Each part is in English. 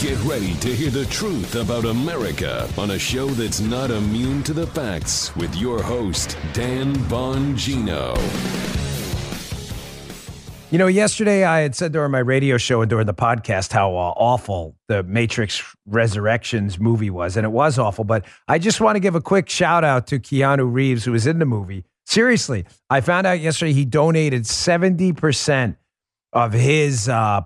Get ready to hear the truth about America on a show that's not immune to the facts with your host, Dan Bongino. You know, yesterday I had said during my radio show and during the podcast how awful the Matrix Resurrections movie was, and it was awful, but I just want to give a quick shout out to Keanu Reeves, who was in the movie. Seriously, I found out yesterday he donated 70% of his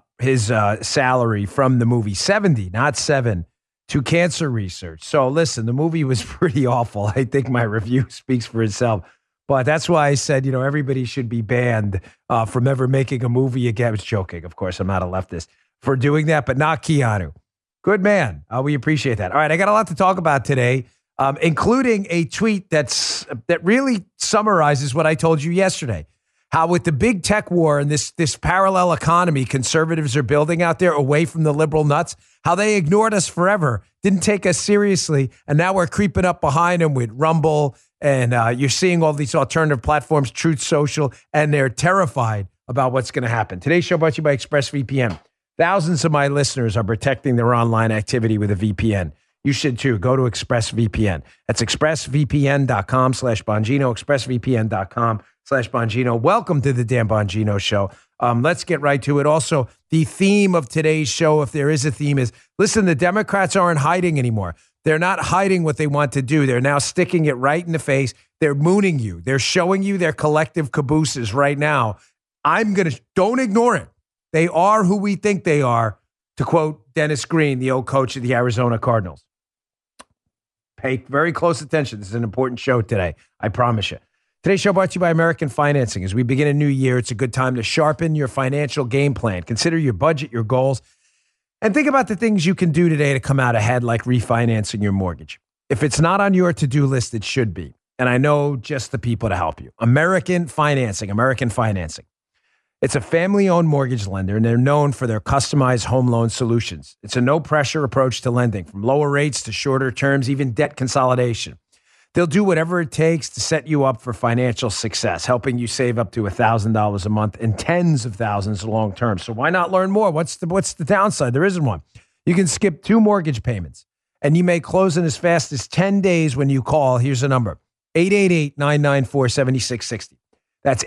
salary from the movie, 70, not 7, to cancer research. So listen, the movie was pretty awful. I think my review speaks for itself. But that's why I said, you know, everybody should be banned from ever making a movie again. I was joking, of course. I'm not a leftist for doing that, but not Keanu. Good man. We appreciate that. All right, I got a lot to talk about today, including a tweet that really summarizes what I told you yesterday. How with the big tech war and this parallel economy conservatives are building out there away from the liberal nuts, how they ignored us forever, didn't take us seriously, and now we're creeping up behind them with Rumble, and you're seeing all these alternative platforms, Truth Social, and they're terrified about what's going to happen. Today's show brought to you by ExpressVPN. Thousands of my listeners are protecting their online activity with a VPN. You should too. Go to ExpressVPN. That's expressvpn.com/Bongino, expressvpn.com/Bongino. Welcome to the Dan Bongino Show. Let's get right to it. Also, the theme of today's show, if there is a theme, is, listen, the Democrats aren't hiding anymore. They're not hiding what they want to do. They're now sticking it right in the face. They're mooning you. They're showing you their collective cabooses right now. Don't ignore it. They are who we think they are, to quote Dennis Green, the old coach of the Arizona Cardinals. Pay very close attention. This is an important show today. I promise you. Today's show brought to you by American Financing. As we begin a new year, it's a good time to sharpen your financial game plan. Consider your budget, your goals, and think about the things you can do today to come out ahead, like refinancing your mortgage. If it's not on your to-do list, it should be. And I know just the people to help you. American Financing. It's a family-owned mortgage lender, and they're known for their customized home loan solutions. It's a no-pressure approach to lending, from lower rates to shorter terms, even debt consolidation. They'll do whatever it takes to set you up for financial success, helping you save up to $1,000 a month and tens of thousands long term. So why not learn more? What's the downside? There isn't one. You can skip 2 mortgage payments, and you may close in as fast as 10 days when you call. Here's the number, 888-994-7660. That's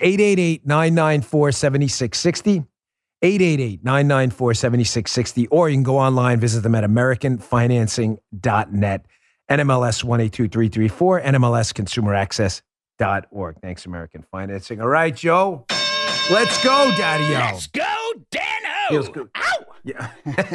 888-994-7660, 888-994-7660, or you can go online, visit them at americanfinancing.net. NMLS 182334, NMLSconsumeraccess.org. Thanks, American Financing. All right, Joe. Let's go, Daddy-O. Let's go, Dan-O. Feels good. Ow! Yeah.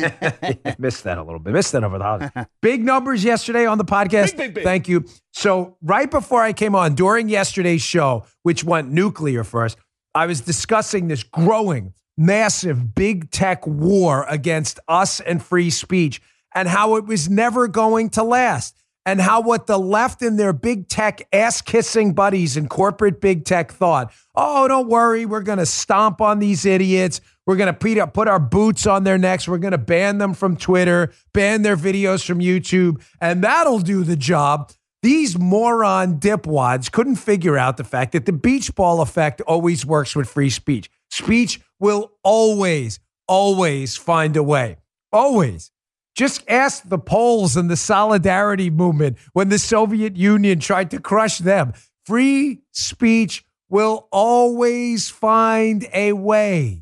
Missed that a little bit. Missed that over the holidays. Big numbers yesterday on the podcast. Big. Thank you. So right before I came on, during yesterday's show, which went nuclear first, I was discussing this growing, massive, big tech war against us and free speech, and how it was never going to last, and how what the left and their big tech ass-kissing buddies in corporate big tech thought, oh, don't worry, we're going to stomp on these idiots. We're going to put our boots on their necks. We're going to ban them from Twitter, ban their videos from YouTube, and that'll do the job. These moron dipwads couldn't figure out the fact that the beach ball effect always works with free speech. Speech will always find a way. Always. Just ask the Poles and the Solidarity movement when the Soviet Union tried to crush them. Free speech will always find a way.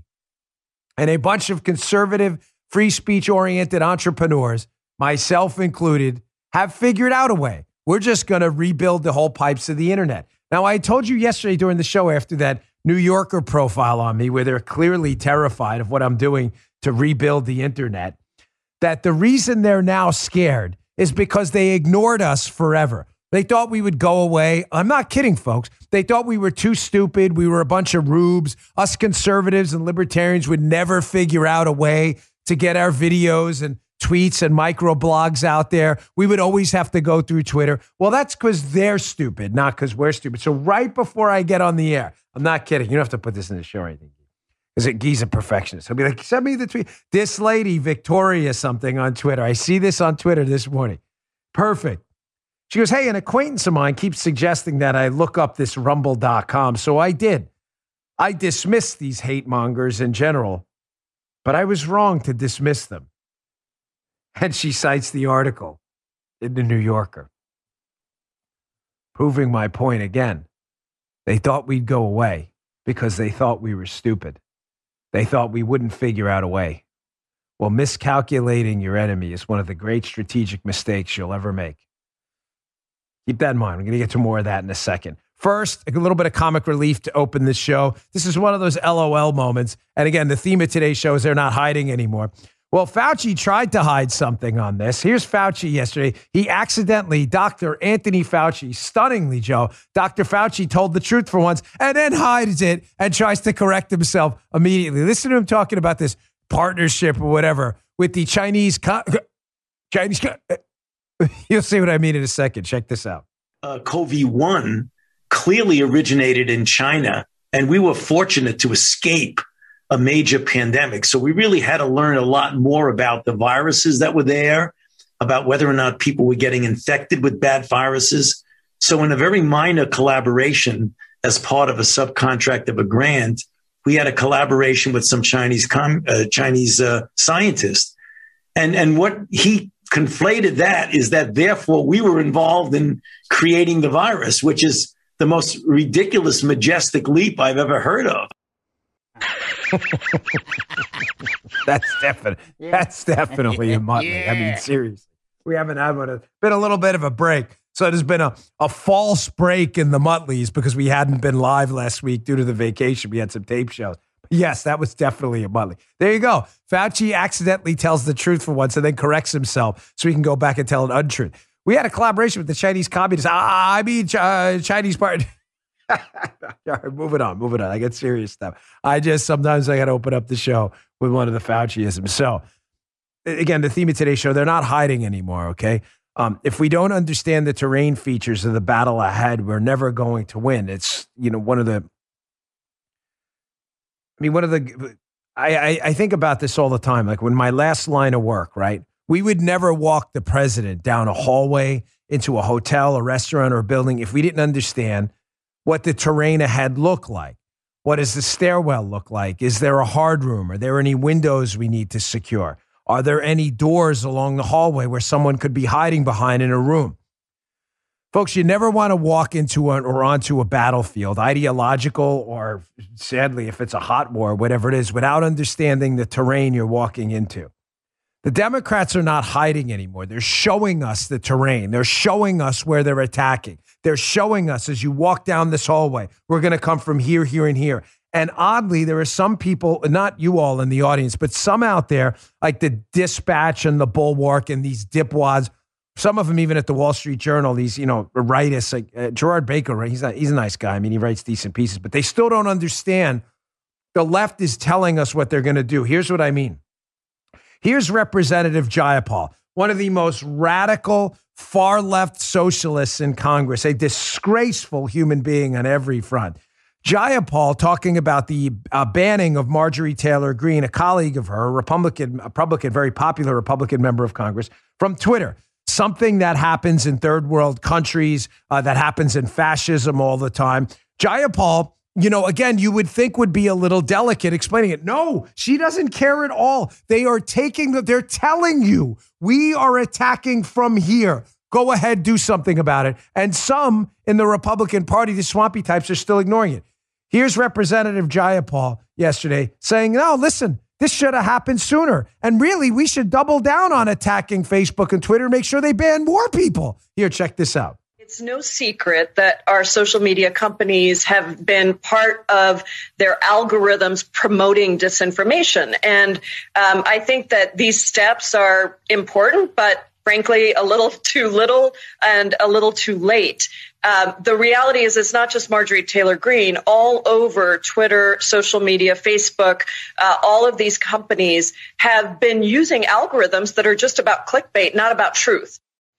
And a bunch of conservative, free speech-oriented entrepreneurs, myself included, have figured out a way. We're just going to rebuild the whole pipes of the internet. Now, I told you yesterday during the show, after that New Yorker profile on me, where they're clearly terrified of what I'm doing to rebuild the internet, that the reason they're now scared is because they ignored us forever. They thought we would go away. I'm not kidding, folks. They thought we were too stupid. We were a bunch of rubes. Us conservatives and libertarians would never figure out a way to get our videos and tweets and microblogs out there. We would always have to go through Twitter. Well, that's because they're stupid, not because we're stupid. So right before I get on the air, I'm not kidding. You don't have to put this in the show or anything. Because Guy's a perfectionist. He'll be like, send me the tweet. This lady, Victoria something on Twitter. I see this on Twitter this morning. Perfect. She goes, hey, an acquaintance of mine keeps suggesting that I look up this rumble.com. So I did. I dismissed these hate mongers in general, but I was wrong to dismiss them. And she cites the article in the New Yorker, proving my point again. They thought we'd go away because they thought we were stupid. They thought we wouldn't figure out a way. Well, miscalculating your enemy is one of the great strategic mistakes you'll ever make. Keep that in mind. We're going to get to more of that in a second. First, a little bit of comic relief to open this show. This is one of those LOL moments. And again, the theme of today's show is they're not hiding anymore. Well, Fauci tried to hide something on this. Here's Fauci yesterday. He accidentally, Dr. Anthony Fauci, stunningly, Joe, Dr. Fauci told the truth for once and then hides it and tries to correct himself immediately. Listen to him talking about this partnership or whatever with the Chinese. You'll see what I mean in a second. Check this out. CoV-1 clearly originated in China, and we were fortunate to escape a major pandemic. So we really had to learn a lot more about the viruses that were there, about whether or not people were getting infected with bad viruses. So in a very minor collaboration, as part of a subcontract of a grant, we had a collaboration with some Chinese scientists. And what he conflated that is that therefore we were involved in creating the virus, which is the most ridiculous, majestic leap I've ever heard of. That's definitely a Muttley. Yeah. I mean, seriously, we haven't had one. It's been a little bit of a break. So there's been a false break in the Muttleys because we hadn't been live last week due to the vacation. We had some tape shows. But yes, that was definitely a Muttley. There you go. Fauci accidentally tells the truth for once and then corrects himself so he can go back and tell an untruth. We had a collaboration with the Chinese communists. Chinese party. All right, moving on. I get serious stuff. Sometimes I got to open up the show with one of the Fauciisms. So again, the theme of today's show, they're not hiding anymore. Okay. If we don't understand the terrain features of the battle ahead, we're never going to win. It's, I think about this all the time. Like when my last line of work, right? We would never walk the president down a hallway into a hotel, a restaurant, or a building if we didn't understand what the terrain ahead looked like. What does the stairwell look like? Is there a hard room? Are there any windows we need to secure? Are there any doors along the hallway where someone could be hiding behind in a room? Folks, you never want to walk into or onto a battlefield, ideological or sadly, if it's a hot war, whatever it is, without understanding the terrain you're walking into. The Democrats are not hiding anymore. They're showing us the terrain. They're showing us where they're attacking. They're showing us as you walk down this hallway, we're going to come from here, here, and here. And oddly, there are some people, not you all in the audience, but some out there, like the Dispatch and the Bulwark and these dipwads, some of them even at the Wall Street Journal, these, rightists, like Gerard Baker, right? He's a nice guy. I mean, he writes decent pieces, but they still don't understand the left is telling us what they're going to do. Here's what I mean. Here's Representative Jayapal, one of the most radical far-left socialists in Congress, a disgraceful human being on every front. Jayapal talking about the banning of Marjorie Taylor Greene, a colleague of her, a Republican, very popular Republican member of Congress, from Twitter. Something that happens in third world countries, that happens in fascism all the time. Jayapal, again, you would think would be a little delicate explaining it. No, she doesn't care at all. They're telling you, we are attacking from here. Go ahead, do something about it. And some in the Republican Party, the swampy types, are still ignoring it. Here's Representative Jayapal yesterday saying, no, listen, this should have happened sooner. And really, we should double down on attacking Facebook and Twitter and make sure they ban more people. Here, check this out. It's no secret that our social media companies have been part of their algorithms promoting disinformation. And I think that these steps are important, but frankly, a little too little and a little too late. The reality is it's not just Marjorie Taylor Greene. All over Twitter, social media, Facebook, all of these companies have been using algorithms that are just about clickbait, not about truth.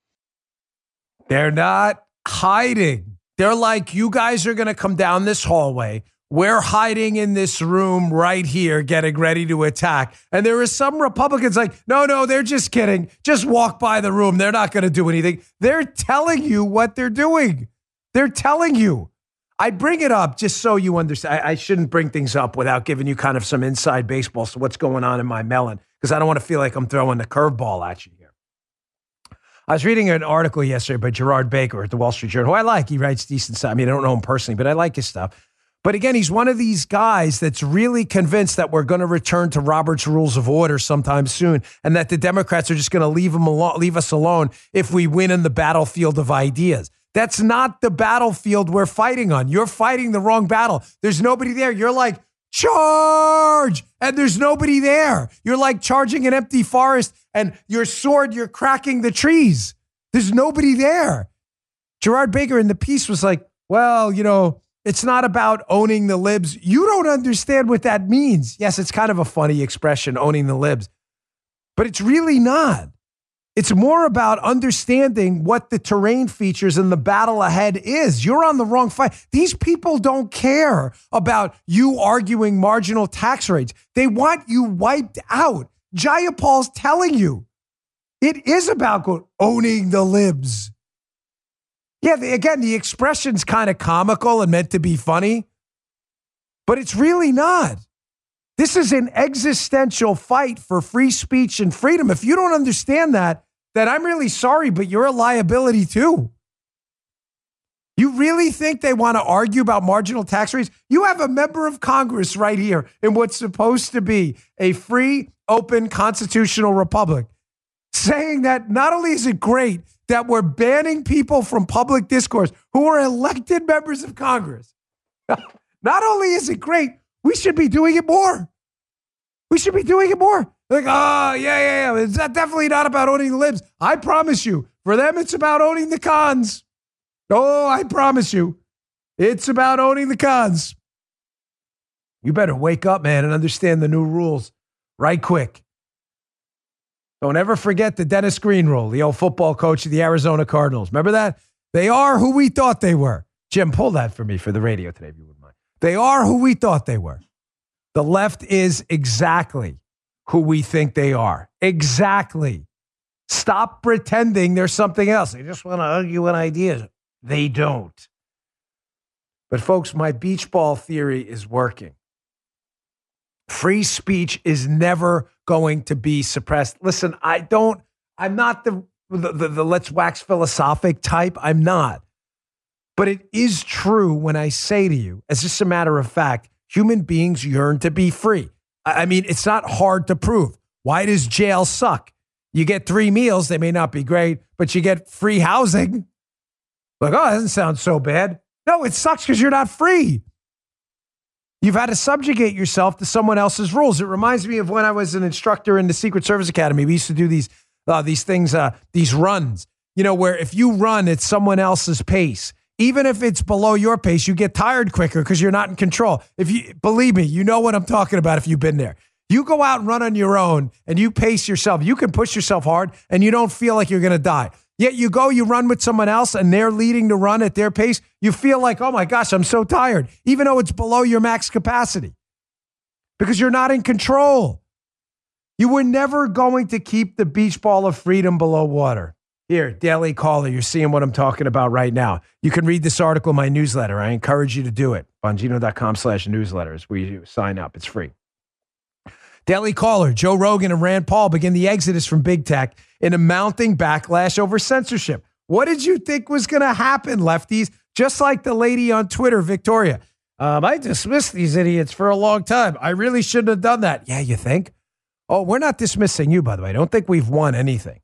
They're not hiding. They're like, you guys are going to come down this hallway. We're hiding in this room right here, getting ready to attack. And there are some Republicans like, no, they're just kidding. Just walk by the room. They're not going to do anything. They're telling you what they're doing. They're telling you. I bring it up just so you understand. I shouldn't bring things up without giving you kind of some inside baseball. So what's going on in my melon? Because I don't want to feel like I'm throwing the curveball at you here. I was reading an article yesterday by Gerard Baker at the Wall Street Journal, who I like. He writes decent stuff. I mean, I don't know him personally, but I like his stuff. But again, he's one of these guys that's really convinced that we're going to return to Robert's Rules of Order sometime soon, and that the Democrats are just going to leave us alone if we win in the battlefield of ideas. That's not the battlefield we're fighting on. You're fighting the wrong battle. There's nobody there. You're like, charge! And there's nobody there. You're like charging an empty forest, and your sword, you're cracking the trees. There's nobody there. Gerard Baker in the piece was like, well, it's not about owning the libs. You don't understand what that means. Yes, it's kind of a funny expression, owning the libs, but it's really not. It's more about understanding what the terrain features and the battle ahead is. You're on the wrong fight. These people don't care about you arguing marginal tax rates. They want you wiped out. Jayapal's telling you it is about owning the libs. Yeah, again, the expression's kind of comical and meant to be funny, but it's really not. This is an existential fight for free speech and freedom. If you don't understand that, then I'm really sorry, but you're a liability too. You really think they want to argue about marginal tax rates? You have a member of Congress right here in what's supposed to be a free, open, constitutional republic saying that not only is it great that we're banning people from public discourse who are elected members of Congress, not only is it great, we should be doing it more. We should be doing it more. Like, oh, yeah. It's definitely not about owning the libs. I promise you, for them, it's about owning the cons. Oh, I promise you, it's about owning the cons. You better wake up, man, and understand the new rules right quick. Don't ever forget the Dennis Green rule, the old football coach of the Arizona Cardinals. Remember that? They are who we thought they were. Jim, pull that for me for the radio today, if you wouldn't mind. They are who we thought they were. The left is exactly who we think they are. Exactly. Stop pretending there's something else. They just want to argue an idea. They don't. But folks, my beach ball theory is working. Free speech is never going to be suppressed. Listen, I'm not the let's wax philosophic type. I'm not. But it is true when I say to you, as just a matter of fact, human beings yearn to be free. I mean, it's not hard to prove. Why does jail suck? You get 3 meals. They may not be great, but you get free housing. Like, oh, that doesn't sound so bad. No, it sucks because you're not free. You've had to subjugate yourself to someone else's rules. It reminds me of when I was an instructor in the Secret Service Academy. We used to do these things, these runs, where if you run at someone else's pace, even if it's below your pace, you get tired quicker because you're not in control. Believe me, you know what I'm talking about if you've been there. You go out and run on your own and you pace yourself. You can push yourself hard and you don't feel like you're going to die. Yet you run with someone else and they're leading the run at their pace. You feel like, oh my gosh, I'm so tired, even though it's below your max capacity because you're not in control. You were never going to keep the beach ball of freedom below water. Here, Daily Caller, you're seeing what I'm talking about right now. You can read this article in my newsletter. I encourage you to do it. Bongino.com/newsletters where you sign up. It's free. Daily Caller, Joe Rogan and Rand Paul begin the exodus from big tech in a mounting backlash over censorship. What did you think was going to happen, lefties? Just like the lady on Twitter, Victoria. I dismissed these idiots for a long time. I really shouldn't have done that. Yeah, you think? Oh, we're not dismissing you, by the way. I don't think we've won anything.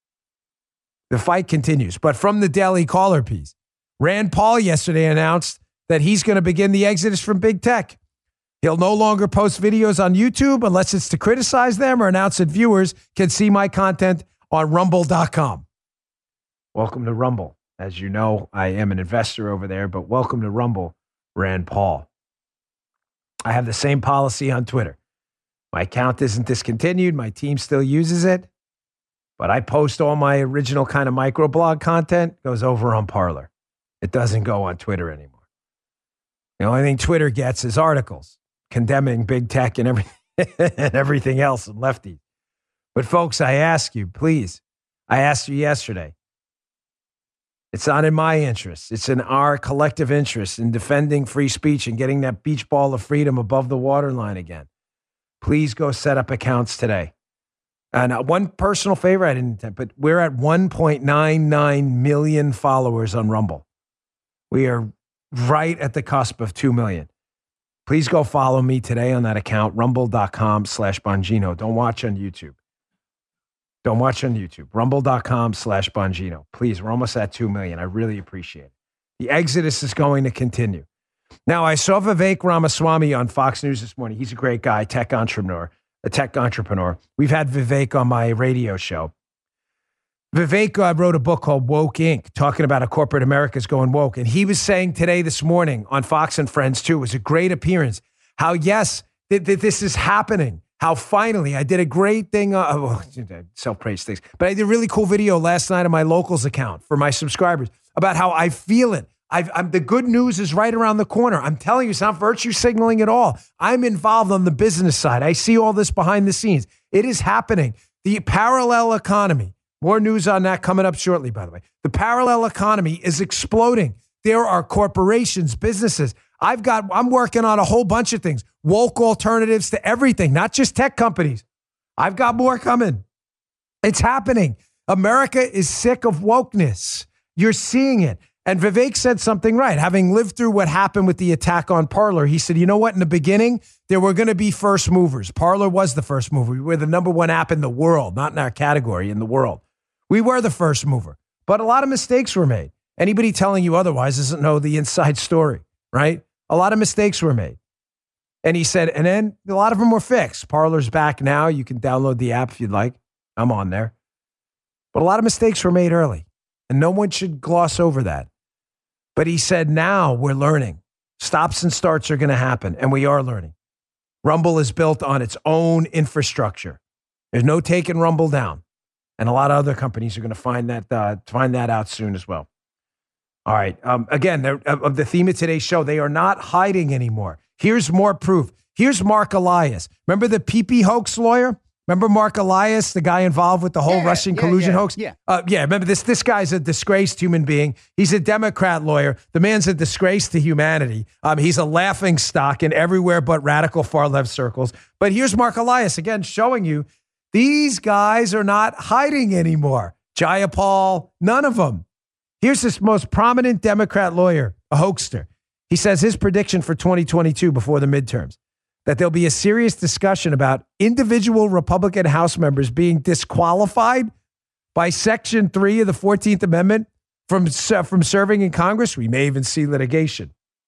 The fight continues. But from the Daily Caller piece, Rand Paul yesterday announced that he's going to begin the exodus from big tech. He'll no longer post videos on YouTube unless it's to criticize them or announce that viewers can see my content on rumble.com. Welcome to Rumble. As you know, I am an investor over there, but welcome to Rumble, Rand Paul. I have the same policy on Twitter. My account isn't discontinued. My team still uses it. But I post all my original kind of microblog content, goes over on Parler. It doesn't go on Twitter anymore. The only thing Twitter gets is articles condemning big tech and everything else and lefties. But folks, I ask you, please, I asked you yesterday, it's not in my interest. It's in our collective interest in defending free speech and getting that beach ball of freedom above the waterline again. Please go set up accounts today. And one personal favor I didn't intend, but we're at 1.99 million followers on Rumble. We are right at the cusp of 2 million. Please go follow me today on that account, rumble.com/Bongino. Don't watch on YouTube. Rumble.com/Bongino. Please, we're almost at 2 million. I really appreciate it. The exodus is going to continue. Now, I saw Vivek Ramaswamy on Fox News this morning. He's a great guy, a tech entrepreneur. We've had Vivek on my radio show. Vivek wrote a book called Woke Inc., talking about how corporate America is going woke. And he was saying this morning on Fox and Friends, too, it was a great appearance, how, yes, this is happening. How finally, I did a great thing, self-praise things, but I did a really cool video last night on my Locals account for my subscribers about how I feel it. The good news is right around the corner. I'm telling you, it's not virtue signaling at all. I'm involved on the business side. I see all this behind the scenes. It is happening. The parallel economy. More news on that coming up shortly, by the way. The parallel economy is exploding. There are corporations, businesses. I'm working on a whole bunch of things. Woke alternatives to everything, not just tech companies. I've got more coming. It's happening. America is sick of wokeness. You're seeing it. And Vivek said something right. Having lived through what happened with the attack on Parler, he said, you know what? In the beginning, there were going to be first movers. Parler was the first mover. We were the number one app in the world, not in our category, in the world. We were the first mover, but a lot of mistakes were made. Anybody telling you otherwise doesn't know the inside story, right? A lot of mistakes were made. And he said, and then a lot of them were fixed. Parler's back now. You can download the app if you'd like. I'm on there. But a lot of mistakes were made early, and no one should gloss over that. But he said, now we're learning. Stops and starts are going to happen, and we are learning. Rumble is built on its own infrastructure. There's no taking Rumble down. And a lot of other companies are going to find that out soon as well. All right. Again, of the theme of today's show, they are not hiding anymore. Here's more proof. Here's Mark Elias. Remember the PP hoax lawyer? Remember Mark Elias, the guy involved with the whole Russian collusion hoax? Yeah. Remember this guy's a disgraced human being. He's a Democrat lawyer. The man's a disgrace to humanity. He's a laughing stock in everywhere but radical far left circles. But here's Mark Elias, again, showing you these guys are not hiding anymore. Jayapal, none of them. Here's this most prominent Democrat lawyer, a hoaxer. He says his prediction for 2022 before the midterms, that there'll be a serious discussion about individual Republican House members being disqualified by Section 3 of the 14th Amendment from serving in Congress. We may even see litigation.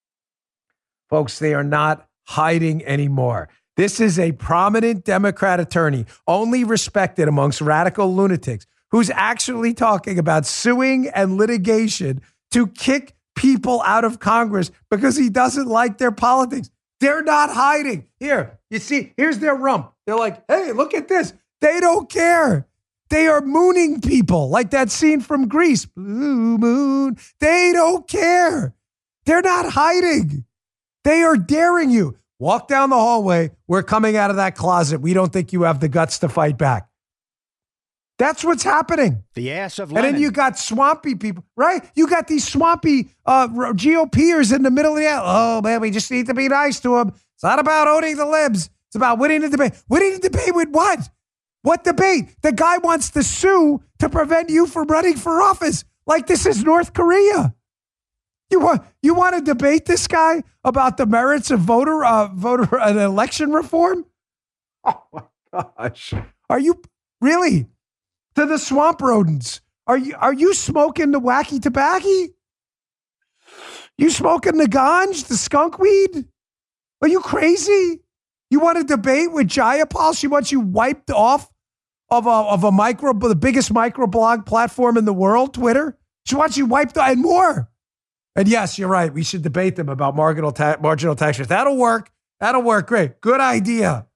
Folks, they are not hiding anymore. This is a prominent Democrat attorney, only respected amongst radical lunatics, who's actually talking about suing and litigation to kick people out of Congress because he doesn't like their politics. They're not hiding. Here, you see, here's their rump. They're like, hey, look at this. They don't care. They are mooning people like that scene from Grease. Blue moon. They don't care. They're not hiding. They are daring you. Walk down the hallway. We're coming out of that closet. We don't think you have the guts to fight back. That's what's happening. The ass of Lenin. And then you got swampy people, right? You got these swampy GOPers in the middle of the aisle. Oh, man, we just need to be nice to them. It's not about owning the libs. It's about winning the debate. Winning the debate with what? What debate? The guy wants to sue to prevent you from running for office. Like this is North Korea. You want to debate this guy about the merits of voter and election reform? Oh my gosh. Are you really? To the swamp rodents. Are you smoking the wacky tobacco? You smoking the ganj, the skunk weed? Are you crazy? You want to debate with Jayapal? She wants you wiped off of the biggest microblog platform in the world, Twitter. She wants you wiped off and more. And yes, you're right. We should debate them about marginal tax rates. That'll work. That'll work. Great. Good idea.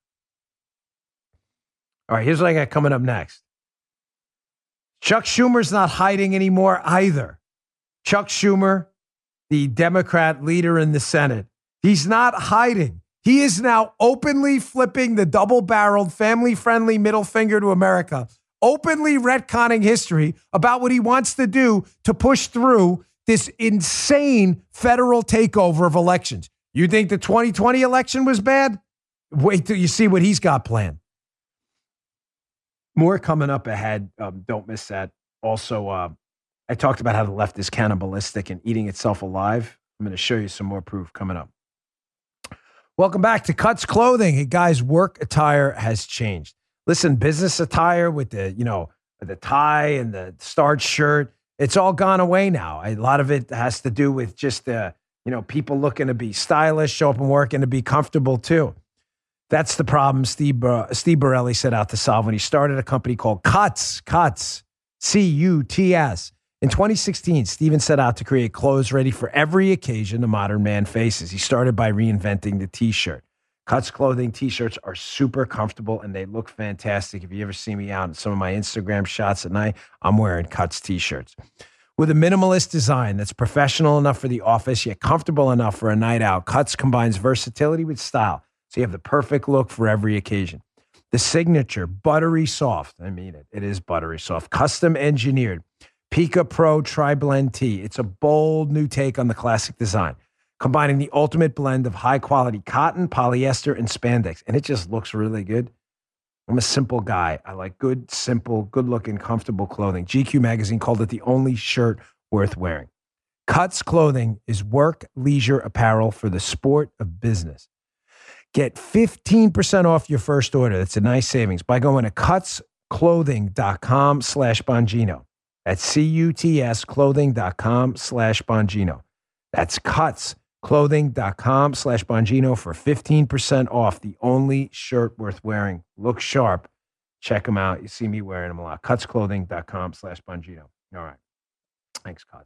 All right, here's what I got coming up next. Chuck Schumer's not hiding anymore either. Chuck Schumer, the Democrat leader in the Senate, he's not hiding. He is now openly flipping the double-barreled, family-friendly middle finger to America, openly retconning history about what he wants to do to push through this insane federal takeover of elections. You think the 2020 election was bad? Wait till you see what he's got planned. More coming up ahead. Don't miss that. Also, I talked about how the left is cannibalistic and eating itself alive. I'm going to show you some more proof coming up. Welcome back to Cuts Clothing. Hey, guys, work attire has changed. Listen, business attire with the, the tie and the starched shirt, it's all gone away now. A lot of it has to do with just people looking to be stylish, show up and work, and to be comfortable too. That's the problem Steve Borelli set out to solve when he started a company called Cuts, C-U-T-S. In 2016, Steven set out to create clothes ready for every occasion a modern man faces. He started by reinventing the T-shirt. Cuts Clothing T-shirts are super comfortable and they look fantastic. If you ever see me out in some of my Instagram shots at night, I'm wearing Cuts T-shirts. With a minimalist design that's professional enough for the office, yet comfortable enough for a night out, Cuts combines versatility with style, so you have the perfect look for every occasion. The signature, buttery soft, I mean it, it is buttery soft, custom engineered Pika Pro Tri-Blend Tee. It's a bold new take on the classic design, combining the ultimate blend of high-quality cotton, polyester, and spandex, and it just looks really good. I'm a simple guy. I like good, simple, good-looking, comfortable clothing. GQ magazine called it the only shirt worth wearing. Cuts Clothing is work, leisure apparel for the sport of business. Get 15% off your first order. That's a nice savings by going to cutsclothing.com/Bongino. That's CUTSclothing.com/Bongino. That's cutsclothing.com/Bongino for 15% off. The only shirt worth wearing. Look sharp. Check them out. You see me wearing them a lot. Cutsclothing.com/Bongino. All right. Thanks, Cuts.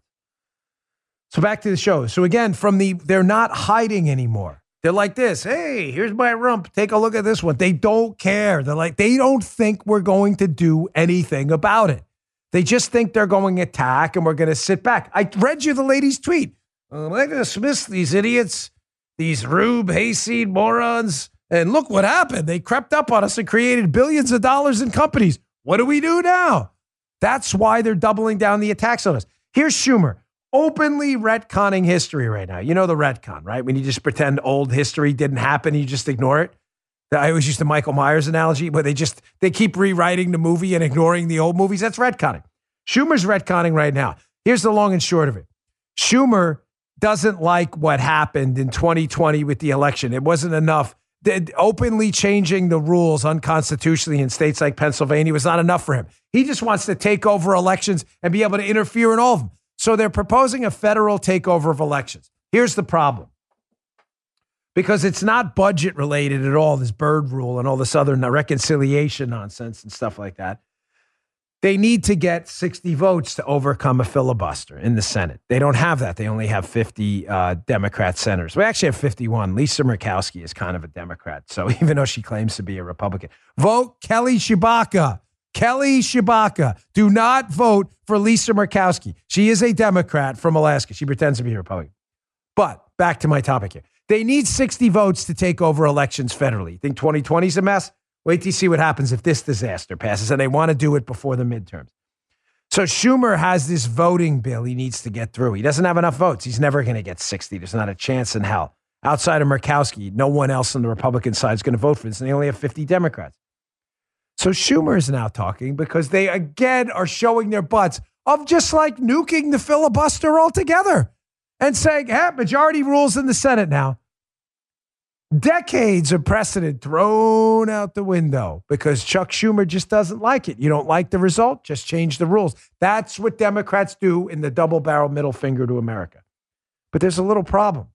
So back to the show. So again, they're not hiding anymore. They're like this. Hey, here's my rump. Take a look at this one. They don't care. They don't think we're going to do anything about it. They just think they're going to attack and we're going to sit back. I read you the lady's tweet. I'm going to dismiss these idiots, these Rube hayseed morons. And look what happened. They crept up on us and created billions of dollars in companies. What do we do now? That's why they're doubling down the attacks on us. Here's Schumer, openly retconning history right now. You know the retcon, right? When you just pretend old history didn't happen, you just ignore it. I always use the Michael Myers analogy, where they keep rewriting the movie and ignoring the old movies. That's retconning. Schumer's retconning right now. Here's the long and short of it. Schumer doesn't like what happened in 2020 with the election. It wasn't enough. Openly changing the rules unconstitutionally in states like Pennsylvania was not enough for him. He just wants to take over elections and be able to interfere in all of them. So they're proposing a federal takeover of elections. Here's the problem. Because it's not budget related at all, this Byrd rule and all this other reconciliation nonsense and stuff like that. They need to get 60 votes to overcome a filibuster in the Senate. They don't have that. They only have 50 Democrat senators. We actually have 51. Lisa Murkowski is kind of a Democrat. So even though she claims to be a Republican, vote Kelly Tshibaka. Kelly Tshibaka. Do not vote for Lisa Murkowski. She is a Democrat from Alaska. She pretends to be a Republican. But back to my topic here. They need 60 votes to take over elections federally. You think 2020 is a mess? Wait till you see what happens if this disaster passes, and they want to do it before the midterms. So Schumer has this voting bill he needs to get through. He doesn't have enough votes. He's never going to get 60. There's not a chance in hell. Outside of Murkowski, no one else on the Republican side is going to vote for this, and they only have 50 Democrats. So Schumer is now talking because they, again, are showing their butts of just like nuking the filibuster altogether and saying, hey, majority rules in the Senate now. Decades of precedent thrown out the window because Chuck Schumer just doesn't like it. You don't like the result? Just change the rules. That's what Democrats do in the double-barrel middle finger to America. But there's a little problem.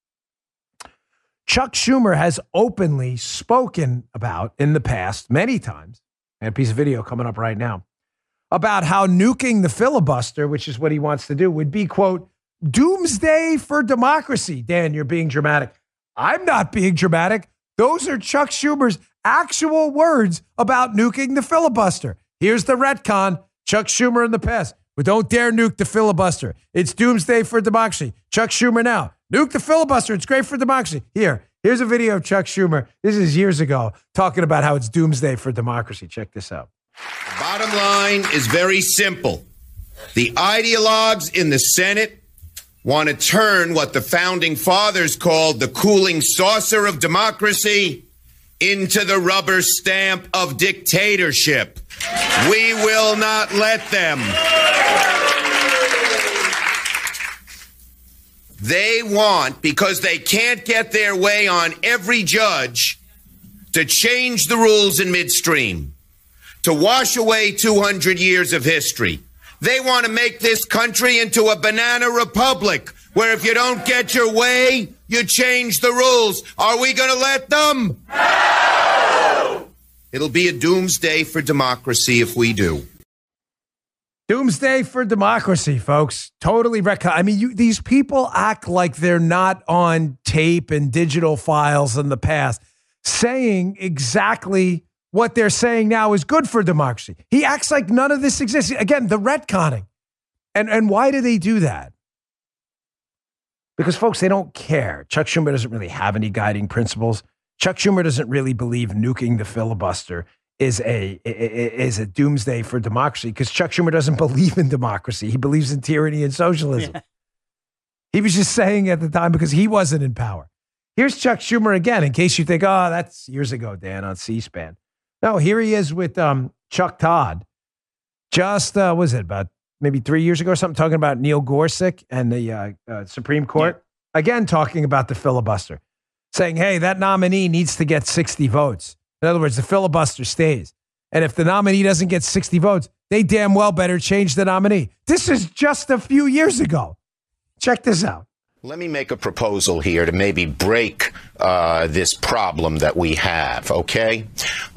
Chuck Schumer has openly spoken about in the past many times, and a piece of video coming up right now, about how nuking the filibuster, which is what he wants to do, would be, quote, doomsday for democracy. Dan, you're being dramatic. I'm not being dramatic. Those are Chuck Schumer's actual words about nuking the filibuster. Here's the retcon. Chuck Schumer in the past. But don't dare nuke the filibuster. It's doomsday for democracy. Chuck Schumer now. Nuke the filibuster. It's great for democracy. Here's a video of Chuck Schumer. This is years ago, talking about how it's doomsday for democracy. Check this out. Bottom line is very simple. The ideologues in the Senate want to turn what the founding fathers called the cooling saucer of democracy into the rubber stamp of dictatorship. We will not let them. They want, because they can't get their way on every judge, to change the rules in midstream, to wash away 200 years of history. They want to make this country into a banana republic, where if you don't get your way, you change the rules. Are we going to let them? No! It'll be a doomsday for democracy if we do. Doomsday for democracy, folks. Totally. I mean, these people act like they're not on tape and digital files in the past, saying exactly what they're saying now is good for democracy. He acts like none of this exists. Again, the retconning. And why do they do that? Because, folks, they don't care. Chuck Schumer doesn't really have any guiding principles. Chuck Schumer doesn't really believe nuking the filibuster is a doomsday for democracy, because Chuck Schumer doesn't believe in democracy. He believes in tyranny and socialism. Yeah. He was just saying at the time because he wasn't in power. Here's Chuck Schumer again, in case you think, oh, that's years ago, Dan, on C-SPAN. No, here he is with Chuck Todd. Just, was it about maybe 3 years ago or something, talking about Neil Gorsuch and the Supreme Court. Yeah. Again, talking about the filibuster, saying, hey, that nominee needs to get 60 votes. In other words, the filibuster stays. And if the nominee doesn't get 60 votes, they damn well better change the nominee. This is just a few years ago. Check this out. Let me make a proposal here to maybe break this problem that we have, okay?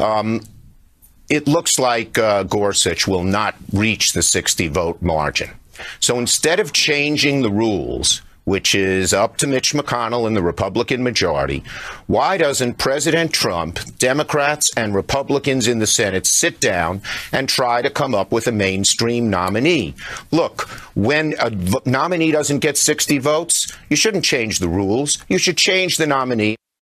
It looks like Gorsuch will not reach the 60-vote margin. So instead of changing the rules, which is up to Mitch McConnell and the Republican majority, why doesn't President Trump, Democrats and Republicans in the Senate sit down and try to come up with a mainstream nominee? Look, when a nominee doesn't get 60 votes, you shouldn't change the rules. You should change the nominee.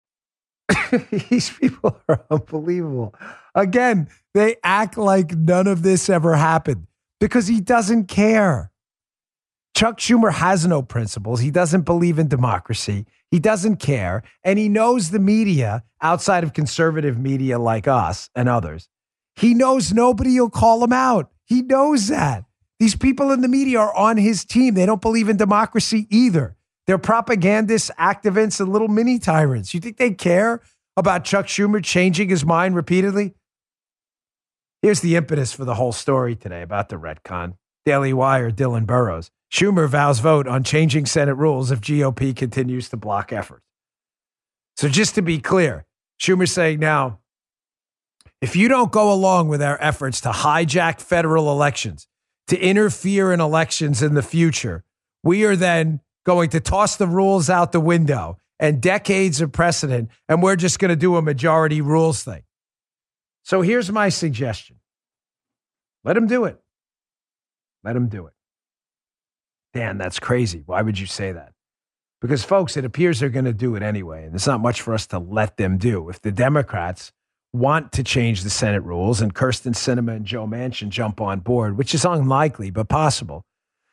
These people are unbelievable. Again, they act like none of this ever happened because he doesn't care. Chuck Schumer has no principles. He doesn't believe in democracy. He doesn't care. And he knows the media, outside of conservative media like us and others, he knows nobody will call him out. He knows that. These people in the media are on his team. They don't believe in democracy either. They're propagandists, activists, and little mini tyrants. You think they care about Chuck Schumer changing his mind repeatedly? Here's the impetus for the whole story today about the retcon. Daily Wire, Dylan Burrows. Schumer vows vote on changing Senate rules if GOP continues to block efforts. So just to be clear, Schumer's saying now, if you don't go along with our efforts to hijack federal elections, to interfere in elections in the future, we are then going to toss the rules out the window and decades of precedent, and we're just going to do a majority rules thing. So here's my suggestion. Let him do it. Let him do it. Dan, that's crazy. Why would you say that? Because, folks, it appears they're going to do it anyway, and there's not much for us to let them do. If the Democrats want to change the Senate rules and Kyrsten Sinema and Joe Manchin jump on board, which is unlikely but possible,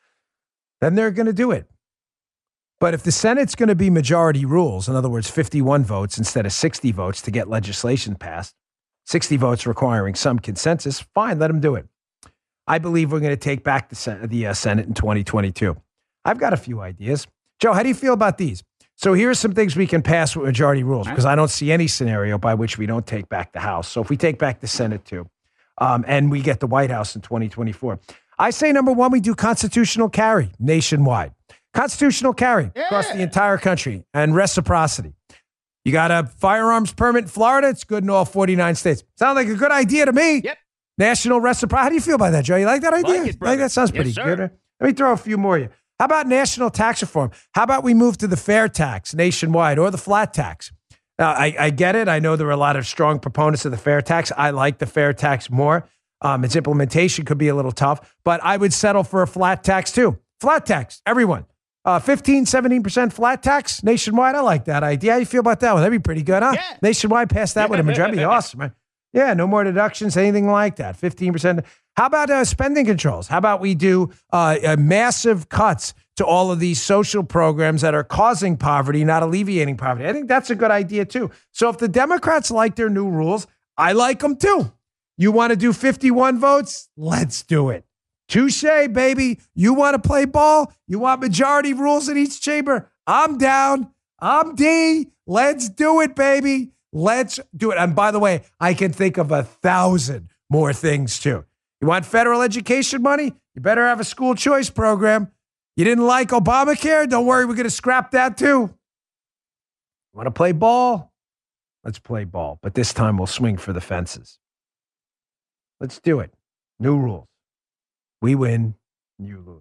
then they're going to do it. But if the Senate's going to be majority rules, in other words, 51 votes instead of 60 votes to get legislation passed, 60 votes requiring some consensus, fine, let them do it. I believe we're going to take back the Senate in 2022. I've got a few ideas. Joe, how do you feel about these? So here's some things we can pass with majority rules, because I don't see any scenario by which we don't take back the House. So if we take back the Senate too, and we get the White House in 2024, I say, number one, we do constitutional carry nationwide. Constitutional carry across the entire country and reciprocity. You got a firearms permit in Florida. It's good in all 49 states. Sounds like a good idea to me. Yep. National reciprocity. How do you feel about that, Joe? You like that idea? Like it, I think that sounds pretty good. Let me throw a few more at you. How about national tax reform? How about we move to the fair tax nationwide or the flat tax? Now, I get it. I know there are a lot of strong proponents of the fair tax. I like the fair tax more. Its implementation could be a little tough, but I would settle for a flat tax too. Flat tax, everyone. 15, 17% flat tax nationwide. I like that idea. How do you feel about that one? That'd be pretty good, huh? Yeah. Nationwide, pass that with a majority. That'd be awesome, right? Yeah, no more deductions, anything like that. 15%. How about spending controls? How about we do massive cuts to all of these social programs that are causing poverty, not alleviating poverty? I think that's a good idea, too. So if the Democrats like their new rules, I like them, too. You want to do 51 votes? Let's do it. Touche, baby. You want to play ball? You want majority rules in each chamber? I'm down. I'm D. Let's do it, baby. Let's do it. And by the way, I can think of 1,000 more things too. You want federal education money? You better have a school choice program. You didn't like Obamacare? Don't worry, we're going to scrap that too. Want to play ball? Let's play ball. But this time we'll swing for the fences. Let's do it. New rules. We win, you lose.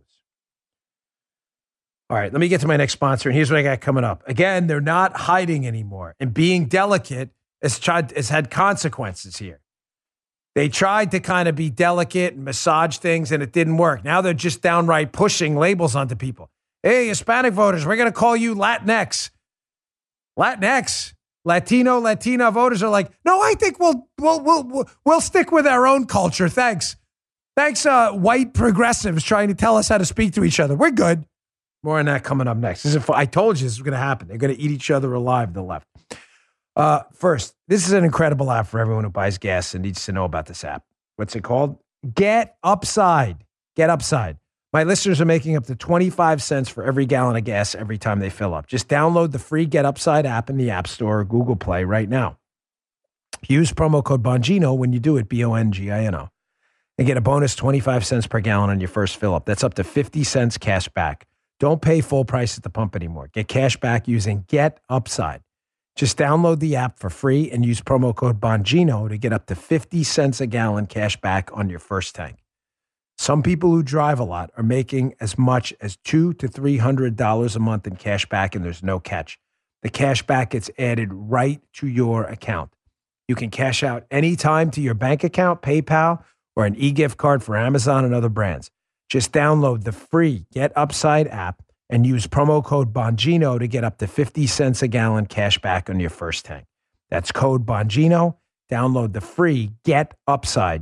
All right, let me get to my next sponsor. And here's what I got coming up. Again, they're not hiding anymore. And being delicate has had consequences here. They tried to kind of be delicate and massage things, and it didn't work. Now they're just downright pushing labels onto people. Hey, Hispanic voters, we're going to call you Latinx. Latinx. Latina voters are like, no, I think we'll stick with our own culture. Thanks. Thanks, white progressives trying to tell us how to speak to each other. We're good. More on that coming up next. I told you this was going to happen. They're going to eat each other alive, the left. First, this is an incredible app for everyone who buys gas and needs to know about this app. What's it called? Get Upside. Get Upside. My listeners are making up to 25 cents for every gallon of gas every time they fill up. Just download the free Get Upside app in the App Store or Google Play right now. Use promo code Bongino when you do it, Bongino, and get a bonus 25 cents per gallon on your first fill up. That's up to 50 cents cash back. Don't pay full price at the pump anymore. Get cash back using Get Upside. Just download the app for free and use promo code Bongino to get up to 50 cents a gallon cash back on your first tank. Some people who drive a lot are making as much as $200 to $300 a month in cash back, and there's no catch. The cash back gets added right to your account. You can cash out anytime to your bank account, PayPal, or an e-gift card for Amazon and other brands. Just download the free Get Upside app and use promo code Bongino to get up to 50 cents a gallon cash back on your first tank. That's code Bongino. Download the free Get Upside,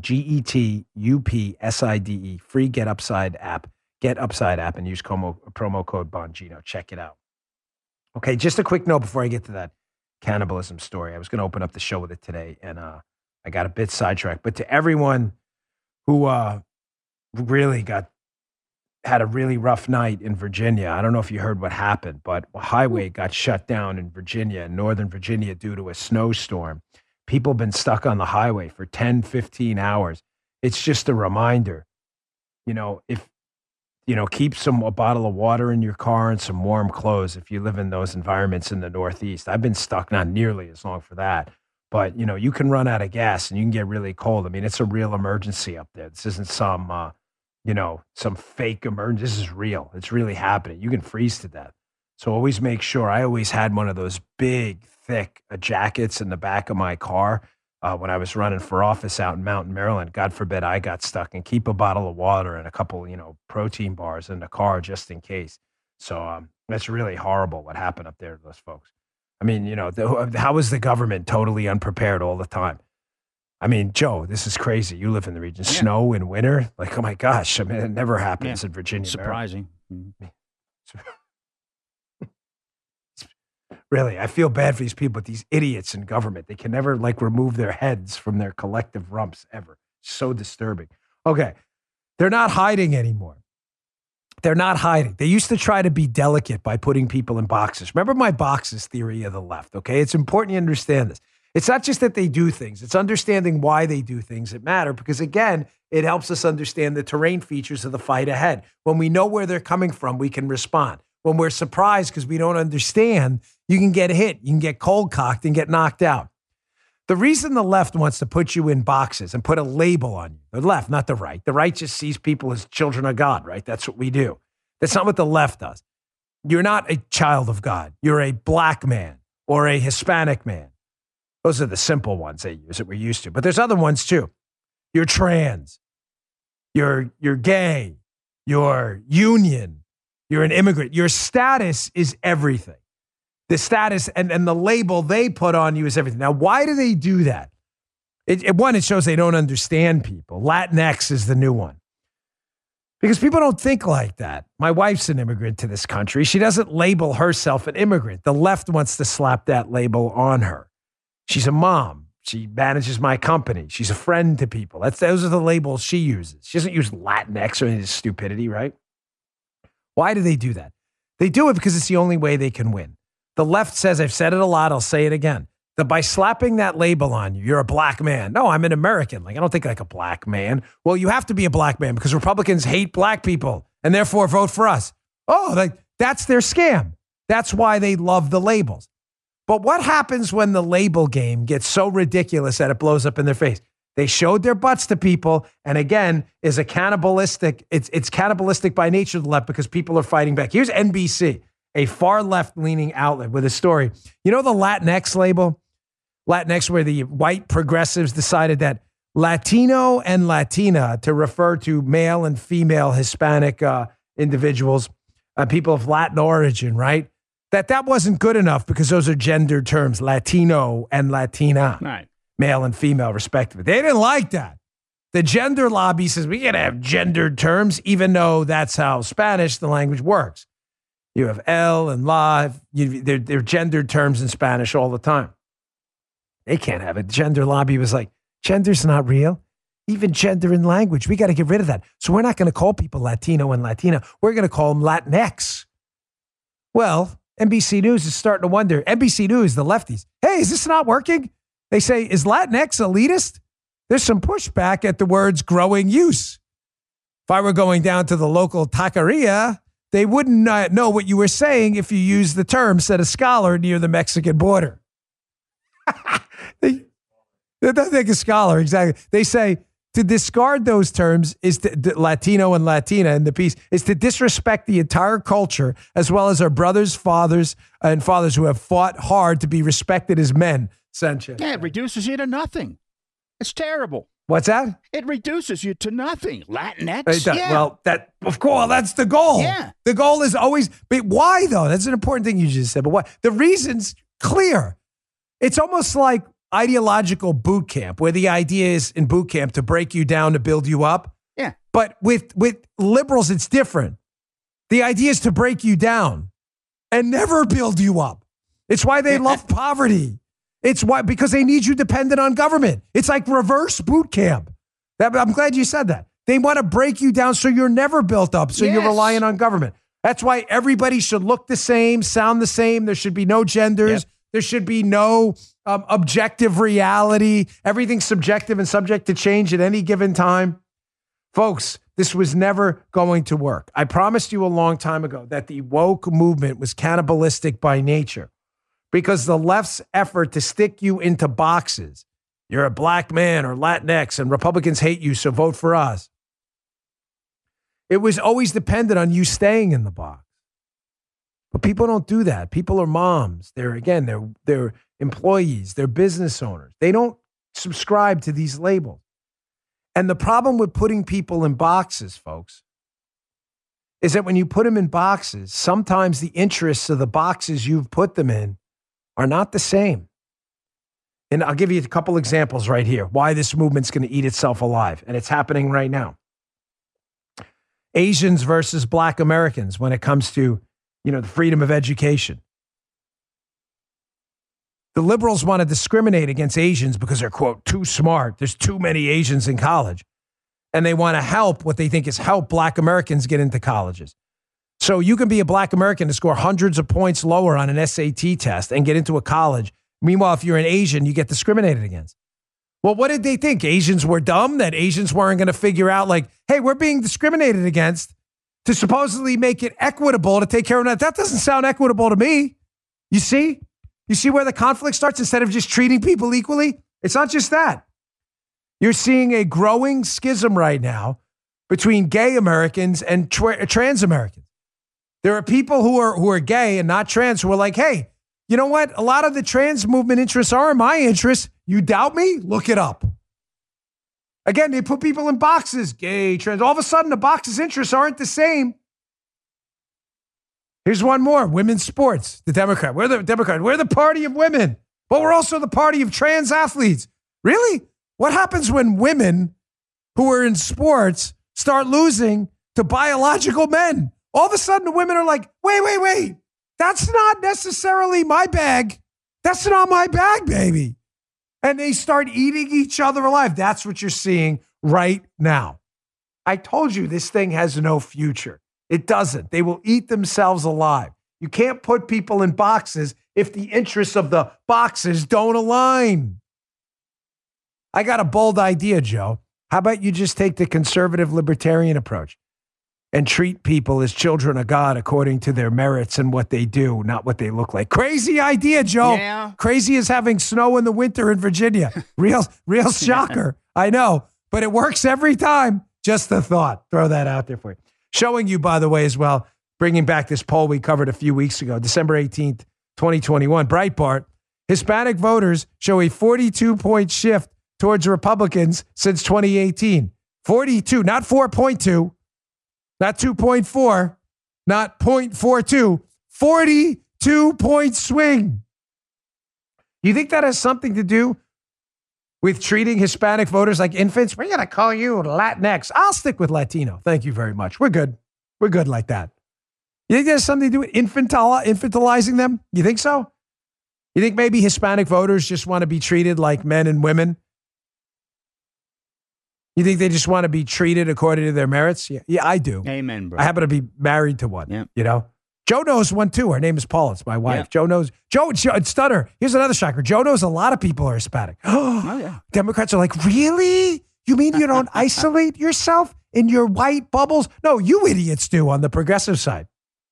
GETUPSIDE, free Get Upside app. Get Upside app and use promo code Bongino. Check it out. Okay, just a quick note before I get to that cannibalism story. I was going to open up the show with it today, and I got a bit sidetracked. But to everyone who really had a really rough night in Virginia, I don't know if you heard what happened, but a highway got shut down in Virginia, in Northern Virginia, due to a snowstorm. People have been stuck on the highway for 10, 15 hours. It's just a reminder, keep a bottle of water in your car and some warm clothes if you live in those environments in the Northeast. I've been stuck not nearly as long for that, but you can run out of gas and you can get really cold. I mean, it's a real emergency up there. This isn't some fake emergency. This is real. It's really happening. You can freeze to death. So always make sure. I always had one of those big, thick jackets in the back of my car when I was running for office out in Mountain, Maryland. God forbid I got stuck, and keep a bottle of water and a couple, protein bars in the car just in case. So that's really horrible what happened up there to those folks. I mean, how is the government totally unprepared all the time? I mean, Joe, this is crazy. You live in the region. Yeah. Snow in winter? Like, oh my gosh. I mean, it never happens in Virginia. Surprising. Really, I feel bad for these people, but these idiots in government, they can never remove their heads from their collective rumps ever. So disturbing. Okay. They're not hiding anymore. They're not hiding. They used to try to be delicate by putting people in boxes. Remember my boxes theory of the left, okay? It's important you understand this. It's not just that they do things. It's understanding why they do things that matter, because, again, it helps us understand the terrain features of the fight ahead. When we know where they're coming from, we can respond. When we're surprised because we don't understand, you can get hit. You can get cold-cocked and get knocked out. The reason the left wants to put you in boxes and put a label on you, the left, not the right. The right just sees people as children of God, right? That's what we do. That's not what the left does. You're not a child of God. You're a black man or a Hispanic man. Those are the simple ones they use that we're used to. But there's other ones too. You're trans. You're gay. You're union. You're an immigrant. Your status is everything. The status and the label they put on you is everything. Now, why do they do that? One, it shows they don't understand people. Latinx is the new one. Because people don't think like that. My wife's an immigrant to this country. She doesn't label herself an immigrant. The left wants to slap that label on her. She's a mom. She manages my company. She's a friend to people. Those are the labels she uses. She doesn't use Latinx or any of this stupidity, right? Why do they do that? They do it because it's the only way they can win. The left says, I've said it a lot, I'll say it again, that by slapping that label on you, you're a black man. No, I'm an American. Like, I don't think like a black man. Well, you have to be a black man because Republicans hate black people and therefore vote for us. Oh, like that's their scam. That's why they love the labels. But what happens when the label game gets so ridiculous that it blows up in their face? They showed their butts to people, and again, is a cannibalistic. It's cannibalistic by nature of the left because people are fighting back. Here's NBC, a far left-leaning outlet with a story. You know the Latinx label? Latinx, where the white progressives decided that Latino and Latina, to refer to male and female Hispanic individuals, people of Latin origin, right? That wasn't good enough because those are gendered terms, Latino and Latina. Right. Male and female, respectively. They didn't like that. The gender lobby says we gotta have gendered terms, even though that's how Spanish, the language, works. You have el and la. They're gendered terms in Spanish all the time. They can't have it. The gender lobby was like, gender's not real. Even gender in language, we got to get rid of that. So we're not going to call people Latino and Latina. We're going to call them Latinx. Well, NBC News is starting to wonder. NBC News, the lefties, hey, is this not working? They say, is Latinx elitist? There's some pushback at the word's growing use. If I were going down to the local taqueria, they wouldn't know what you were saying if you used the term, said a scholar near the Mexican border. They don't think a scholar, exactly. They say to discard those terms is to Latino and Latina in the piece is to disrespect the entire culture as well as our brothers, fathers, and fathers who have fought hard to be respected as men. Sanchez. Yeah, it reduces you to nothing. It's terrible. What's that? It reduces you to nothing. Latinx. Yeah. Well, of course, that's the goal. Yeah. The goal is always, but why though? That's an important thing you just said. But why? The reason's clear. It's almost like ideological boot camp, where the idea is in boot camp to break you down to build you up. Yeah. But with liberals, it's different. The idea is to break you down and never build you up. It's why they love poverty. It's why, because they need you dependent on government. It's like reverse boot camp. I'm glad you said that. They want to break you down so you're never built up, so you're reliant on government. That's why everybody should look the same, sound the same. There should be no genders. Yep. There should be no objective reality. Everything's subjective and subject to change at any given time. Folks, this was never going to work. I promised you a long time ago that the woke movement was cannibalistic by nature because the left's effort to stick you into boxes, you're a black man or Latinx and Republicans hate you, so vote for us. It was always dependent on you staying in the box. But people don't do that. People are moms. They're employees. They're business owners. They don't subscribe to these labels. And the problem with putting people in boxes, folks, is that when you put them in boxes, sometimes the interests of the boxes you've put them in are not the same. And I'll give you a couple examples right here, why this movement's going to eat itself alive. And it's happening right now. Asians versus Black Americans when it comes to, the freedom of education. The liberals want to discriminate against Asians because they're, quote, too smart. There's too many Asians in college. And they want to help what they think is help Black Americans get into colleges. So you can be a Black American to score hundreds of points lower on an SAT test and get into a college. Meanwhile, if you're an Asian, you get discriminated against. Well, what did they think? Asians were dumb? That Asians weren't going to figure out like, hey, we're being discriminated against to supposedly make it equitable to take care of that. That doesn't sound equitable to me. You see? You see where the conflict starts instead of just treating people equally? It's not just that. You're seeing a growing schism right now between gay Americans and trans Americans. There are people who are gay and not trans who are like, hey, you know what? A lot of the trans movement interests are my interests. You doubt me? Look it up. Again, they put people in boxes, gay, trans. All of a sudden, the box's interests aren't the same. Here's one more. Women's sports. The Democrat. We're the Democrat. We're the party of women, but we're also the party of trans athletes. Really? What happens when women who are in sports start losing to biological men? All of a sudden, the women are like, wait. That's not necessarily my bag. That's not my bag, baby. and they start eating each other alive. That's what you're seeing right now. I told you this thing has no future. It doesn't. They will eat themselves alive. You can't put people in boxes if the interests of the boxes don't align. I got a bold idea, Joe. How about you just take the conservative libertarian approach and treat people as children of God according to their merits and what they do, not what they look like? Crazy idea, Joe. Yeah. Crazy as having snow in the winter in Virginia. Real shocker. I know, but it works every time. Just a thought. Throw that out there for you. Showing you, by the way, as well, bringing back this poll we covered a few weeks ago, December 18th, 2021, Breitbart, Hispanic voters show a 42-point shift towards Republicans since 2018. 42, not 4.2, not 2.4, not 0.42, 42-point swing. You think that has something to do with treating Hispanic voters like infants? We're going to call you Latinx. I'll stick with Latino. Thank you very much. We're good. We're good like that. You think there's something to do with infantilizing them? You think so? You think maybe Hispanic voters just want to be treated like men and women? You think they just want to be treated according to their merits? Yeah, I do. Amen, bro. I happen to be married to one, Yep. you know? Joe knows one too. Her name is Paula. It's my wife. Yep. Joe knows. Joe, Stutter. Here's another shocker. Joe knows a lot of people are Hispanic. Oh, yeah. Democrats are like, really? You mean you don't isolate yourself in your white bubbles? No, you idiots do on the progressive side.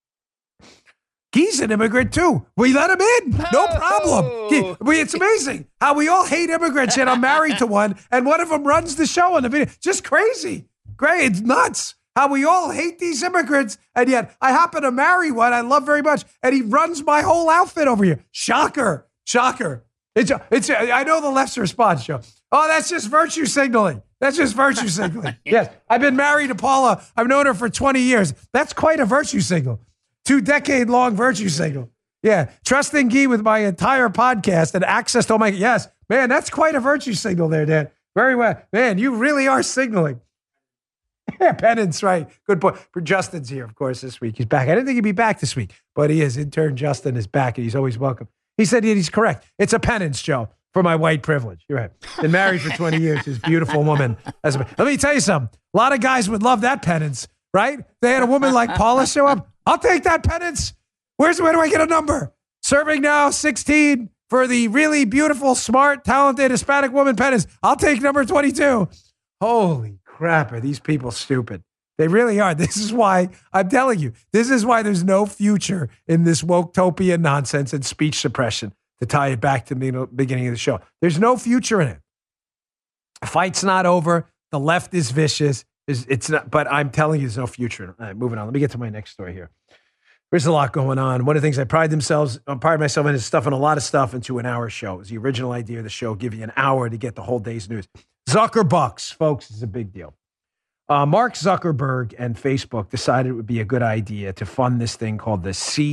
He's an immigrant too. We let him in. No problem. It's amazing how we all hate immigrants, yet I'm married to one, and one of them runs the show on the video. Just crazy. Great. It's nuts how we all hate these immigrants, and yet I happen to marry one I love very much, and he runs my whole outfit over here. Shocker. Shocker. I know the left's response, Joe. Oh, that's just virtue signaling. That's just virtue signaling. Yes. I've been married to Paula. I've known her for 20 years. That's quite a virtue signal. 2-decade-long virtue signal. Yeah. Trusting Guy with my entire podcast and access to all my, yes, man, that's quite a virtue signal there, Dan. Very well. Man, you really are signaling. Yeah, penance, right. Good point. Justin's here, of course, this week. He's back. I didn't think he'd be back this week, but he is. Intern Justin is back, and he's always welcome. He said he's correct. It's a penance, Joe, for my white privilege. You're right. Been married for 20 years. This beautiful woman. Let me tell you something. A lot of guys would love that penance, right? They had a woman like Paula show up. I'll take that penance. Where do I get a number? Serving now 16 for the really beautiful, smart, talented Hispanic woman penance. I'll take number 22. Holy crap, are these people stupid? They really are. This is why, I'm telling you, this is why there's no future in this woke-topia nonsense and speech suppression, to tie it back to the beginning of the show. There's no future in it. The fight's not over. The left is vicious. It's not, but I'm telling you, there's no future. All right, moving on. Let me get to my next story here. There's a lot going on. One of the things I pride myself in is stuffing a lot of stuff into an hour show. It's the original idea of the show, give you an hour to get the whole day's news. Zuckerbucks, folks, is a big deal. Mark Zuckerberg and Facebook decided it would be a good idea to fund this thing called the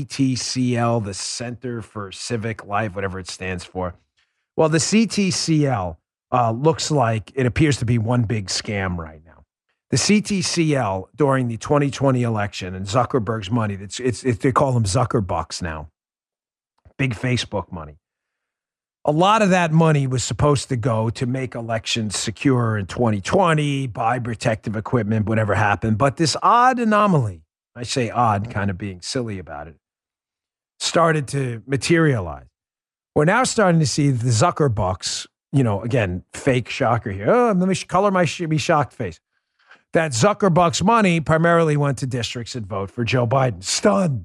CTCL, the Center for Civic Life, whatever it stands for. Well, the CTCL looks like it appears to be one big scam right now. The CTCL during the 2020 election and Zuckerberg's money, they call them Zuckerbucks now, big Facebook money. A lot of that money was supposed to go to make elections secure in 2020, buy protective equipment, whatever happened. But this odd anomaly, I say odd, kind of being silly about it, started to materialize. We're now starting to see the Zuckerbucks, again, fake shocker here. Oh, let me color my be shocked face. That Zuckerbucks money primarily went to districts that vote for Joe Biden. Stunned.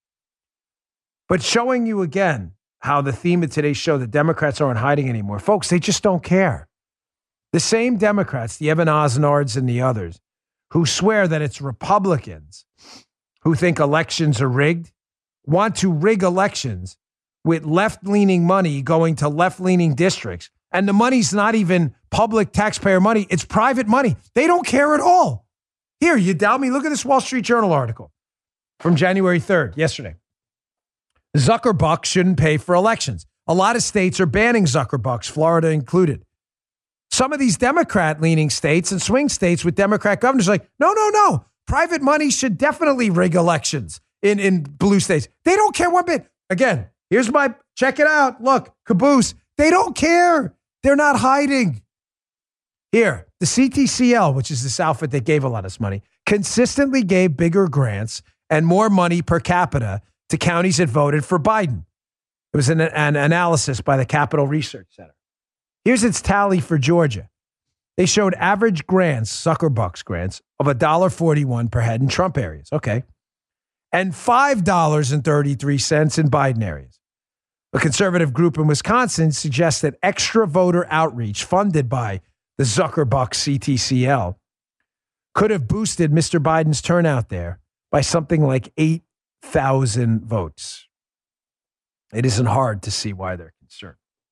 But showing you again how the theme of today's show, the Democrats aren't hiding anymore. Folks, they just don't care. The same Democrats, the Evan Osnards and the others, who swear that it's Republicans who think elections are rigged, want to rig elections with left-leaning money going to left-leaning districts. And the money's not even public taxpayer money. It's private money. They don't care at all. Here, you doubt me? Look at this Wall Street Journal article from January 3rd, yesterday. Zuckerbucks shouldn't pay for elections. A lot of states are banning Zuckerbucks, Florida included. Some of these Democrat-leaning states and swing states with Democrat governors are like, no. Private money should definitely rig elections in blue states. They don't care one bit. Again, check it out. Look, caboose. They don't care. They're not hiding. Here, the CTCL, which is this outfit that gave a lot of this money, consistently gave bigger grants and more money per capita to counties that voted for Biden. It was an analysis by the Capital Research Center. Here's its tally for Georgia. They showed average grants, Zuckerbucks grants, of $1.41 per head in Trump areas. Okay. And $5.33 in Biden areas. A conservative group in Wisconsin suggests that extra voter outreach funded by the Zuckerbucks CTCL could have boosted Mr. Biden's turnout there by something like 8,000 votes. It isn't hard to see why they're concerned.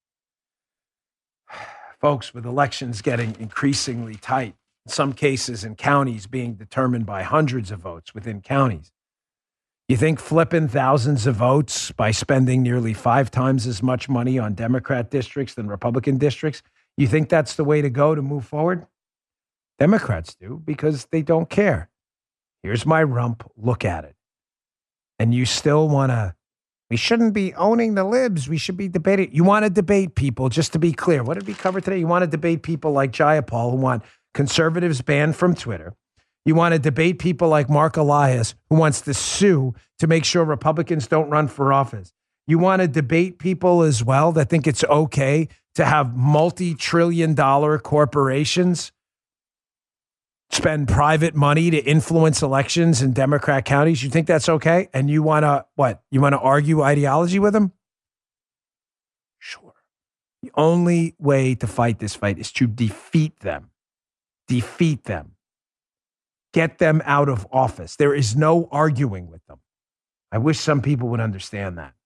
Folks, with elections getting increasingly tight, in some cases in counties being determined by hundreds of votes within counties, you think flipping thousands of votes by spending nearly 5 times as much money on Democrat districts than Republican districts, you think that's the way to go to move forward? Democrats do, because they don't care. Here's my rump. Look at it. And you still want to, we shouldn't be owning the libs. We should be debating. You want to debate people, just to be clear. What did we cover today? You want to debate people like Jayapal, who want conservatives banned from Twitter. You want to debate people like Mark Elias, who wants to sue to make sure Republicans don't run for office. You want to debate people as well that think it's okay to have multi-trillion-dollar corporations spend private money to influence elections in Democrat counties. You think that's okay? And you want to, what? You want to argue ideology with them? Sure. The only way to fight this fight is to defeat them. Defeat them. Get them out of office. There is no arguing with them. I wish some people would understand that.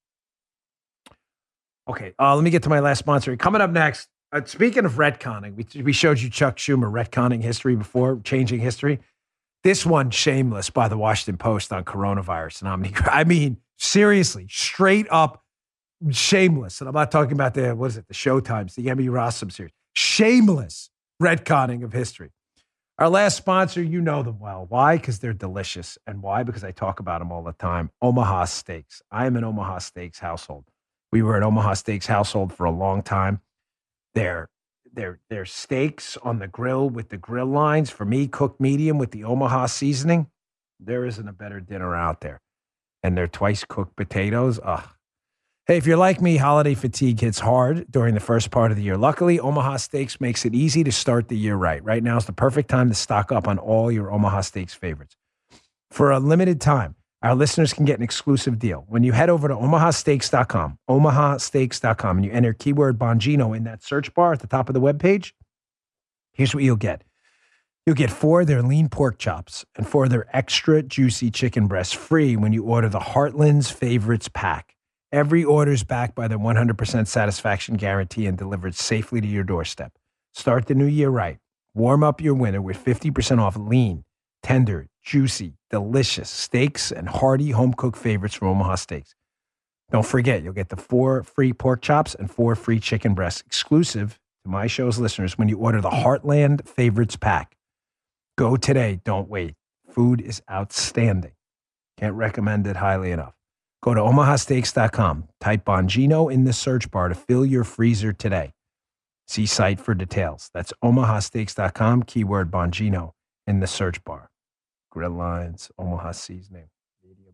Okay, let me get to my last sponsor. Coming up next, speaking of retconning, we showed you Chuck Schumer retconning history before, changing history. This one, shameless, by the Washington Post on coronavirus and Omicron. I mean, seriously, straight up shameless. And I'm not talking about the Showtimes, the Emmy Rossum series. Shameless retconning of history. Our last sponsor, you know them well. Why? Because they're delicious. And why? Because I talk about them all the time. Omaha Steaks. I am an Omaha Steaks household. We were an Omaha Steaks household for a long time. Their steaks on the grill with the grill lines, for me, cooked medium with the Omaha seasoning. There isn't a better dinner out there. And their twice cooked potatoes. Ugh. Hey, if you're like me, holiday fatigue hits hard during the first part of the year. Luckily, Omaha Steaks makes it easy to start the year right. Right now is the perfect time to stock up on all your Omaha Steaks favorites. For a limited time, our listeners can get an exclusive deal. When you head over to omahasteaks.com, omahasteaks.com, and you enter keyword Bongino in that search bar at the top of the webpage, here's what you'll get. You'll get 4 of their lean pork chops and 4 of their extra juicy chicken breasts free when you order the Heartland's Favorites Pack. Every order is backed by their 100% satisfaction guarantee and delivered safely to your doorstep. Start the new year right. Warm up your winter with 50% off lean, tender, juicy, delicious steaks and hearty home-cooked favorites from Omaha Steaks. Don't forget, you'll get the 4 free pork chops and 4 free chicken breasts exclusive to my show's listeners when you order the Heartland Favorites Pack. Go today. Don't wait. Food is outstanding. Can't recommend it highly enough. Go to omahasteaks.com. Type Bongino in the search bar to fill your freezer today. See site for details. That's omahasteaks.com, keyword Bongino in the search bar. Grill lines, Omaha seasoning, medium.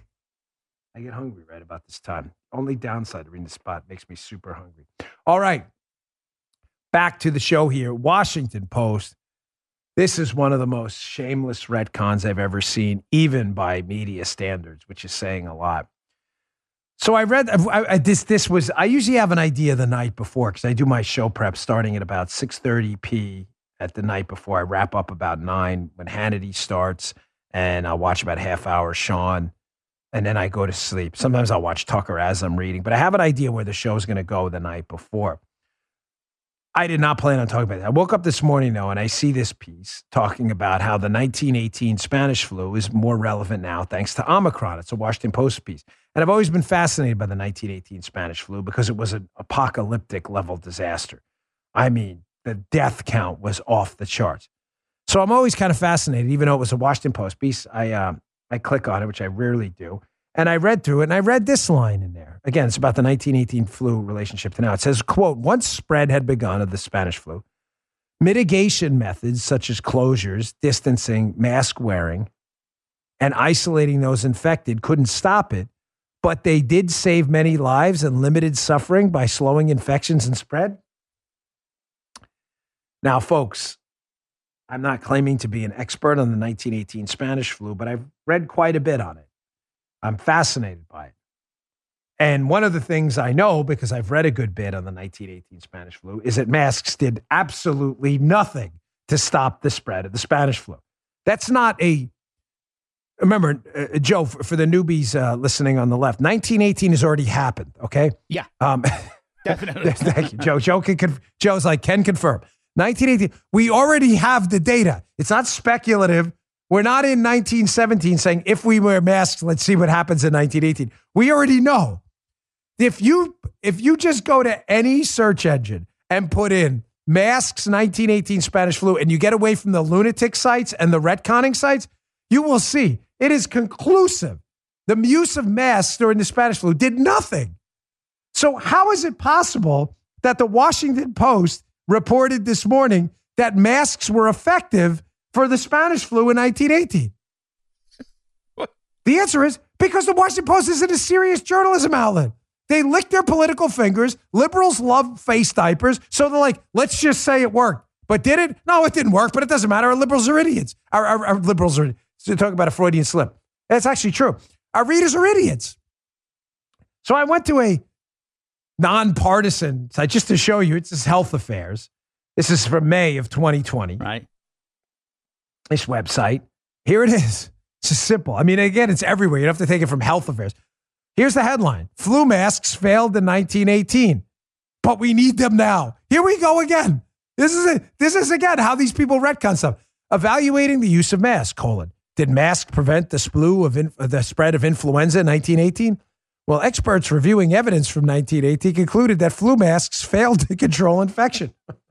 I get hungry right about this time. Only downside of reading the spot makes me super hungry. All right. Back to the show here. Washington Post. This is one of the most shameless retcons I've ever seen, even by media standards, which is saying a lot. So I read this was, I usually have an idea the night before because I do my show prep starting at about 6:30 p. at the night before. I wrap up about 9 when Hannity starts, and I'll watch about a half hour Sean, and then I go to sleep. Sometimes I'll watch Tucker as I'm reading, but I have an idea where the show's going to go the night before. I did not plan on talking about that. I woke up this morning, though, and I see this piece talking about how the 1918 Spanish flu is more relevant now thanks to Omicron. It's a Washington Post piece. And I've always been fascinated by the 1918 Spanish flu because it was an apocalyptic level disaster. I mean, the death count was off the charts. So I'm always kind of fascinated, even though it was a Washington Post piece. I click on it, which I rarely do. And I read through it, and I read this line in there. Again, it's about the 1918 flu relationship to now. It says, quote, once spread had begun of the Spanish flu, mitigation methods such as closures, distancing, mask wearing, and isolating those infected couldn't stop it, but they did save many lives and limited suffering by slowing infections and spread. Now, folks, I'm not claiming to be an expert on the 1918 Spanish flu, but I've read quite a bit on it. I'm fascinated by it. And one of the things I know, because I've read a good bit on the 1918 Spanish flu, is that masks did absolutely nothing to stop the spread of the Spanish flu. That's not a... Remember, Joe, for the newbies listening on the left, 1918 has already happened, okay? Yeah, definitely. Thank you, Joe. Joe's like, can confirm. 1918, we already have the data. It's not speculative. We're not in 1917 saying, if we wear masks, let's see what happens in 1918. We already know. If you just go to any search engine and put in masks 1918 Spanish flu and you get away from the lunatic sites and the retconning sites, you will see it is conclusive. The use of masks during the Spanish flu did nothing. So how is it possible that the Washington Post reported this morning that masks were effective for the Spanish flu in 1918? What? The answer is because the Washington Post isn't a serious journalism outlet. They lick their political fingers. Liberals love face diapers. So they're like, let's just say it worked. But did it? No, it didn't work, but it doesn't matter. Our liberals are idiots. Our liberals are, so talk about a Freudian slip. That's actually true. Our readers are idiots. So I went to a nonpartisan site just to show you. It's this Health Affairs. This is from May of 2020. Right. This website. Here it is. It's just simple. I mean, again, it's everywhere. You don't have to take it from Health Affairs. Here's the headline. Flu masks failed in 1918, but we need them now. Here we go again. This is again how these people retcon stuff. Evaluating the use of masks, : did masks prevent the spread of influenza in 1918? Well, experts reviewing evidence from 1918 concluded that flu masks failed to control infection.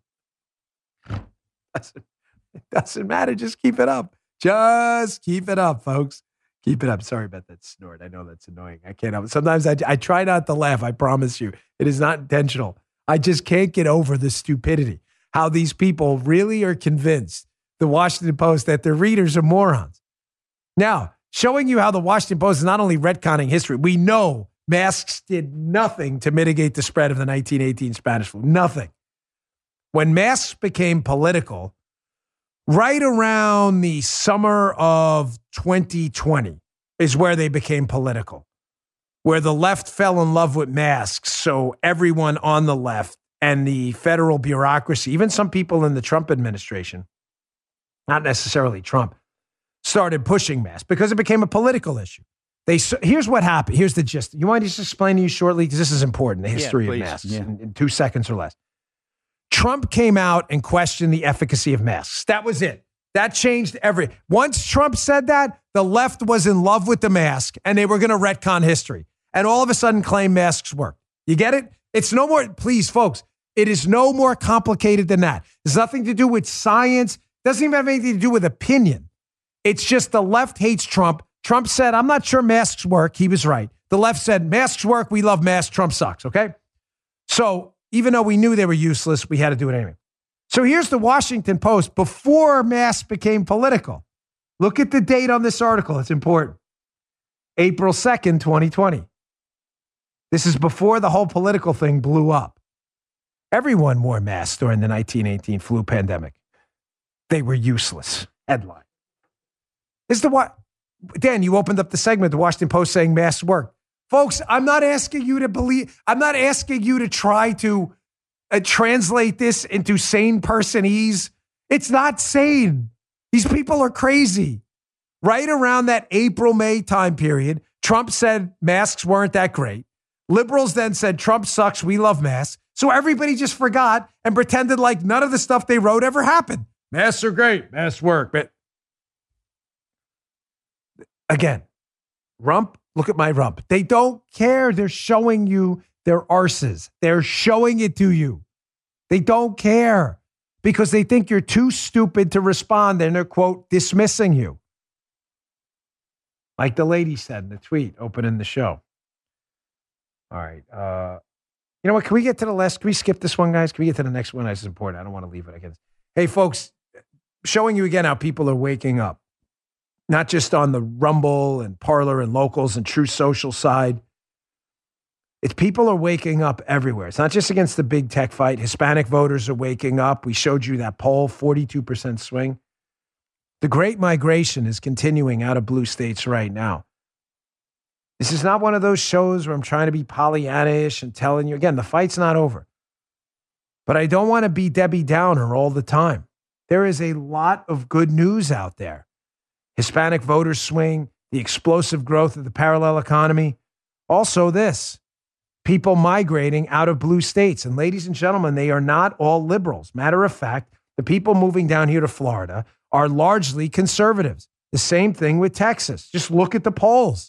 It doesn't matter. Just keep it up. Just keep it up, folks. Keep it up. Sorry about that snort. I know that's annoying. I can't help it. Sometimes I try not to laugh. I promise you. It is not intentional. I just can't get over the stupidity. How these people really are convinced, the Washington Post, that their readers are morons. Now, showing you how the Washington Post is not only retconning history, we know masks did nothing to mitigate the spread of the 1918 Spanish flu. Nothing. When masks became political, right around the summer of 2020 is where they became political, where the left fell in love with masks. So everyone on the left and the federal bureaucracy, even some people in the Trump administration, not necessarily Trump, started pushing masks because it became a political issue. Here's what happened. Here's the gist. You want me to just explain to you shortly? Because this is important, the history of masks in 2 seconds or less. Trump came out and questioned the efficacy of masks. That was it. That changed once Trump said that, the left was in love with the mask and they were going to retcon history and all of a sudden claim masks work. You get it? It's no more, please, folks, it is no more complicated than that. There's nothing to do with science. Doesn't even have anything to do with opinion. It's just the left hates Trump. Trump said, I'm not sure masks work. He was right. The left said, masks work. We love masks. Trump sucks. Okay. So even though we knew they were useless, we had to do it anyway. So here's the Washington Post before masks became political. Look at the date on this article. It's important. April 2nd, 2020. This is before the whole political thing blew up. Everyone wore masks during the 1918 flu pandemic. They were useless. Headline. This is the what? Dan, you opened up the segment, the Washington Post saying masks work. Folks, I'm not asking you to believe, I'm not asking you to try to translate this into sane personese. It's not sane. These people are crazy. Right around that April, May time period, Trump said masks weren't that great. Liberals then said Trump sucks, we love masks. So everybody just forgot and pretended like none of the stuff they wrote ever happened. Masks are great. Masks work. But again, rump, look at my rump. They don't care. They're showing you their arses. They're showing it to you. They don't care because they think you're too stupid to respond and they're, quote, dismissing you. like the lady said in the tweet opening the show. All right. You know what? Can we get to the last? Can we skip this one, guys? Can we get to the next one? This is important. I don't want to leave it again. Hey, folks, showing you again how people are waking up, not just on the Rumble and Parler and Locals and True Social side. It's people are waking up everywhere. It's not just against the big tech fight. Hispanic voters are waking up. We showed you that poll, 42% swing. The great migration is continuing out of blue states right now. This is not one of those shows where I'm trying to be Pollyannish and telling you, again, the fight's not over. But I don't want to be Debbie Downer all the time. There is a lot of good news out there. Hispanic voters swing, the explosive growth of the parallel economy. Also this, people migrating out of blue states. And ladies and gentlemen, they are not all liberals. Matter of fact, the people moving down here to Florida are largely conservatives. The same thing with Texas. Just look at the polls.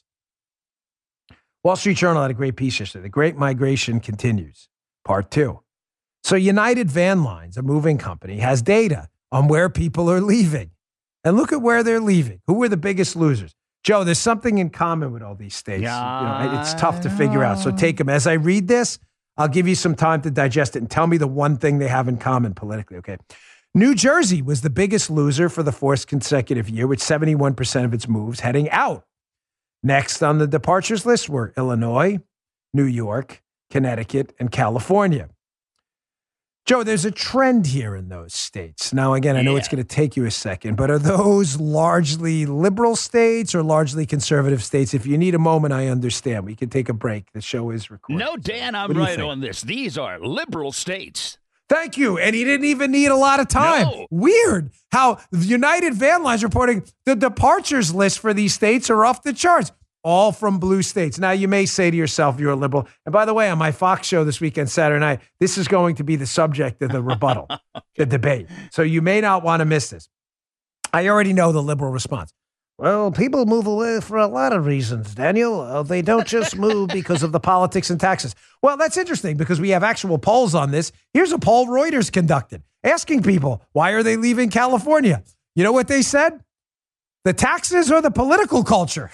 Wall Street Journal had a great piece yesterday. The Great Migration continues, part 2. So United Van Lines, a moving company, has data on where people are leaving. And look at where they're leaving. Who were the biggest losers? Joe, there's something in common with all these states. Yeah, it's tough to figure out. So take them. As I read this, I'll give you some time to digest it and tell me the one thing they have in common politically, okay? New Jersey was the biggest loser for the fourth consecutive year, with 71% of its moves heading out. Next on the departures list were Illinois, New York, Connecticut, and California. Joe, there's a trend here in those states. Now, again, I know it's going to take you a second, but are those largely liberal states or largely conservative states? If you need a moment, I understand. We can take a break. The show is recorded. No, Dan, I'm right on this. These are liberal states. Thank you. And he didn't even need a lot of time. No. Weird how United Van Lines reporting the departures list for these states are off the charts, all from blue states. Now, you may say to yourself, you're a liberal. And by the way, on my Fox show this weekend, Saturday night, this is going to be the subject of the rebuttal, the debate. So you may not want to miss this. I already know the liberal response. Well, people move away for a lot of reasons, Daniel. They don't just move because of the politics and taxes. Well, that's interesting because we have actual polls on this. Here's a poll Reuters conducted asking people, why are they leaving California? You know what they said? The taxes or the political culture?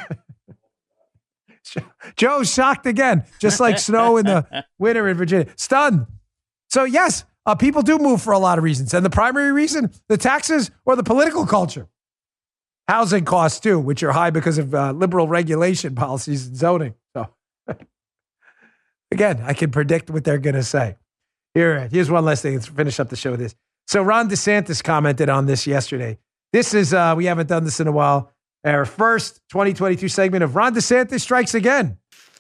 Joe's shocked again, just like snow in the winter in Virginia. Stunned. So yes, people do move for a lot of reasons. And the primary reason, the taxes or the political culture. Housing costs too, which are high because of liberal regulation policies and zoning. So again, I can predict what they're going to say. Here's one last thing. Let's finish up the show with this. So Ron DeSantis commented on this yesterday. This is, we haven't done this in a while. Our first 2022 segment of Ron DeSantis Strikes Again.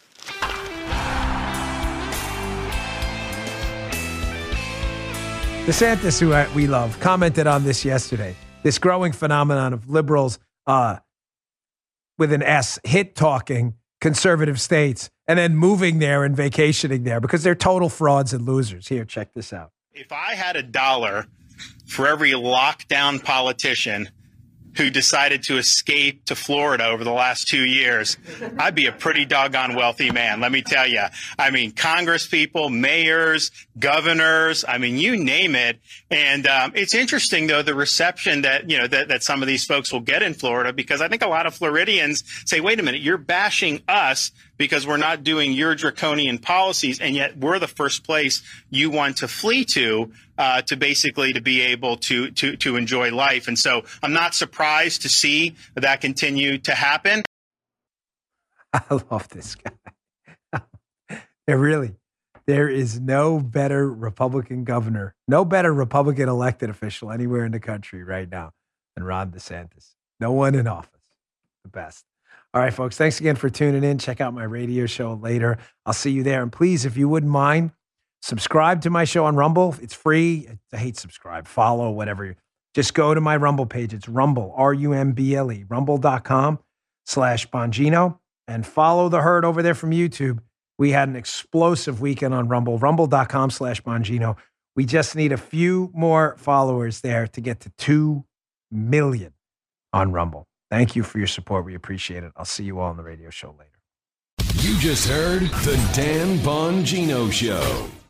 DeSantis, who we love, commented on this yesterday. This growing phenomenon of liberals with an S, hit-talking conservative states and then moving there and vacationing there because they're total frauds and losers. Here, check this out. If I had $1 for every lockdown politician who decided to escape to Florida over the last 2 years, I'd be a pretty doggone wealthy man, let me tell you. I mean, Congress people, mayors, governors, I mean, you name it. And it's interesting, though, the reception that, you know, that some of these folks will get in Florida, because I think a lot of Floridians say, wait a minute, you're bashing us because we're not doing your draconian policies, and yet we're the first place you want to flee to basically to be able to enjoy life. And so I'm not surprised to see that continue to happen. I love this guy. There is no better Republican governor, no better Republican elected official anywhere in the country right now than Ron DeSantis. No one in office. The best. All right, folks, thanks again for tuning in. Check out my radio show later. I'll see you there. And please, if you wouldn't mind, subscribe to my show on Rumble. It's free. I hate subscribe, follow, whatever. Just go to my Rumble page. It's Rumble, R-U-M-B-L-E, rumble.com/Bongino, and follow the herd over there from YouTube. We had an explosive weekend on Rumble, rumble.com/Bongino. We just need a few more followers there to get to 2 million on Rumble. Thank you for your support. We appreciate it. I'll see you all on the radio show later. You just heard the Dan Bongino Show.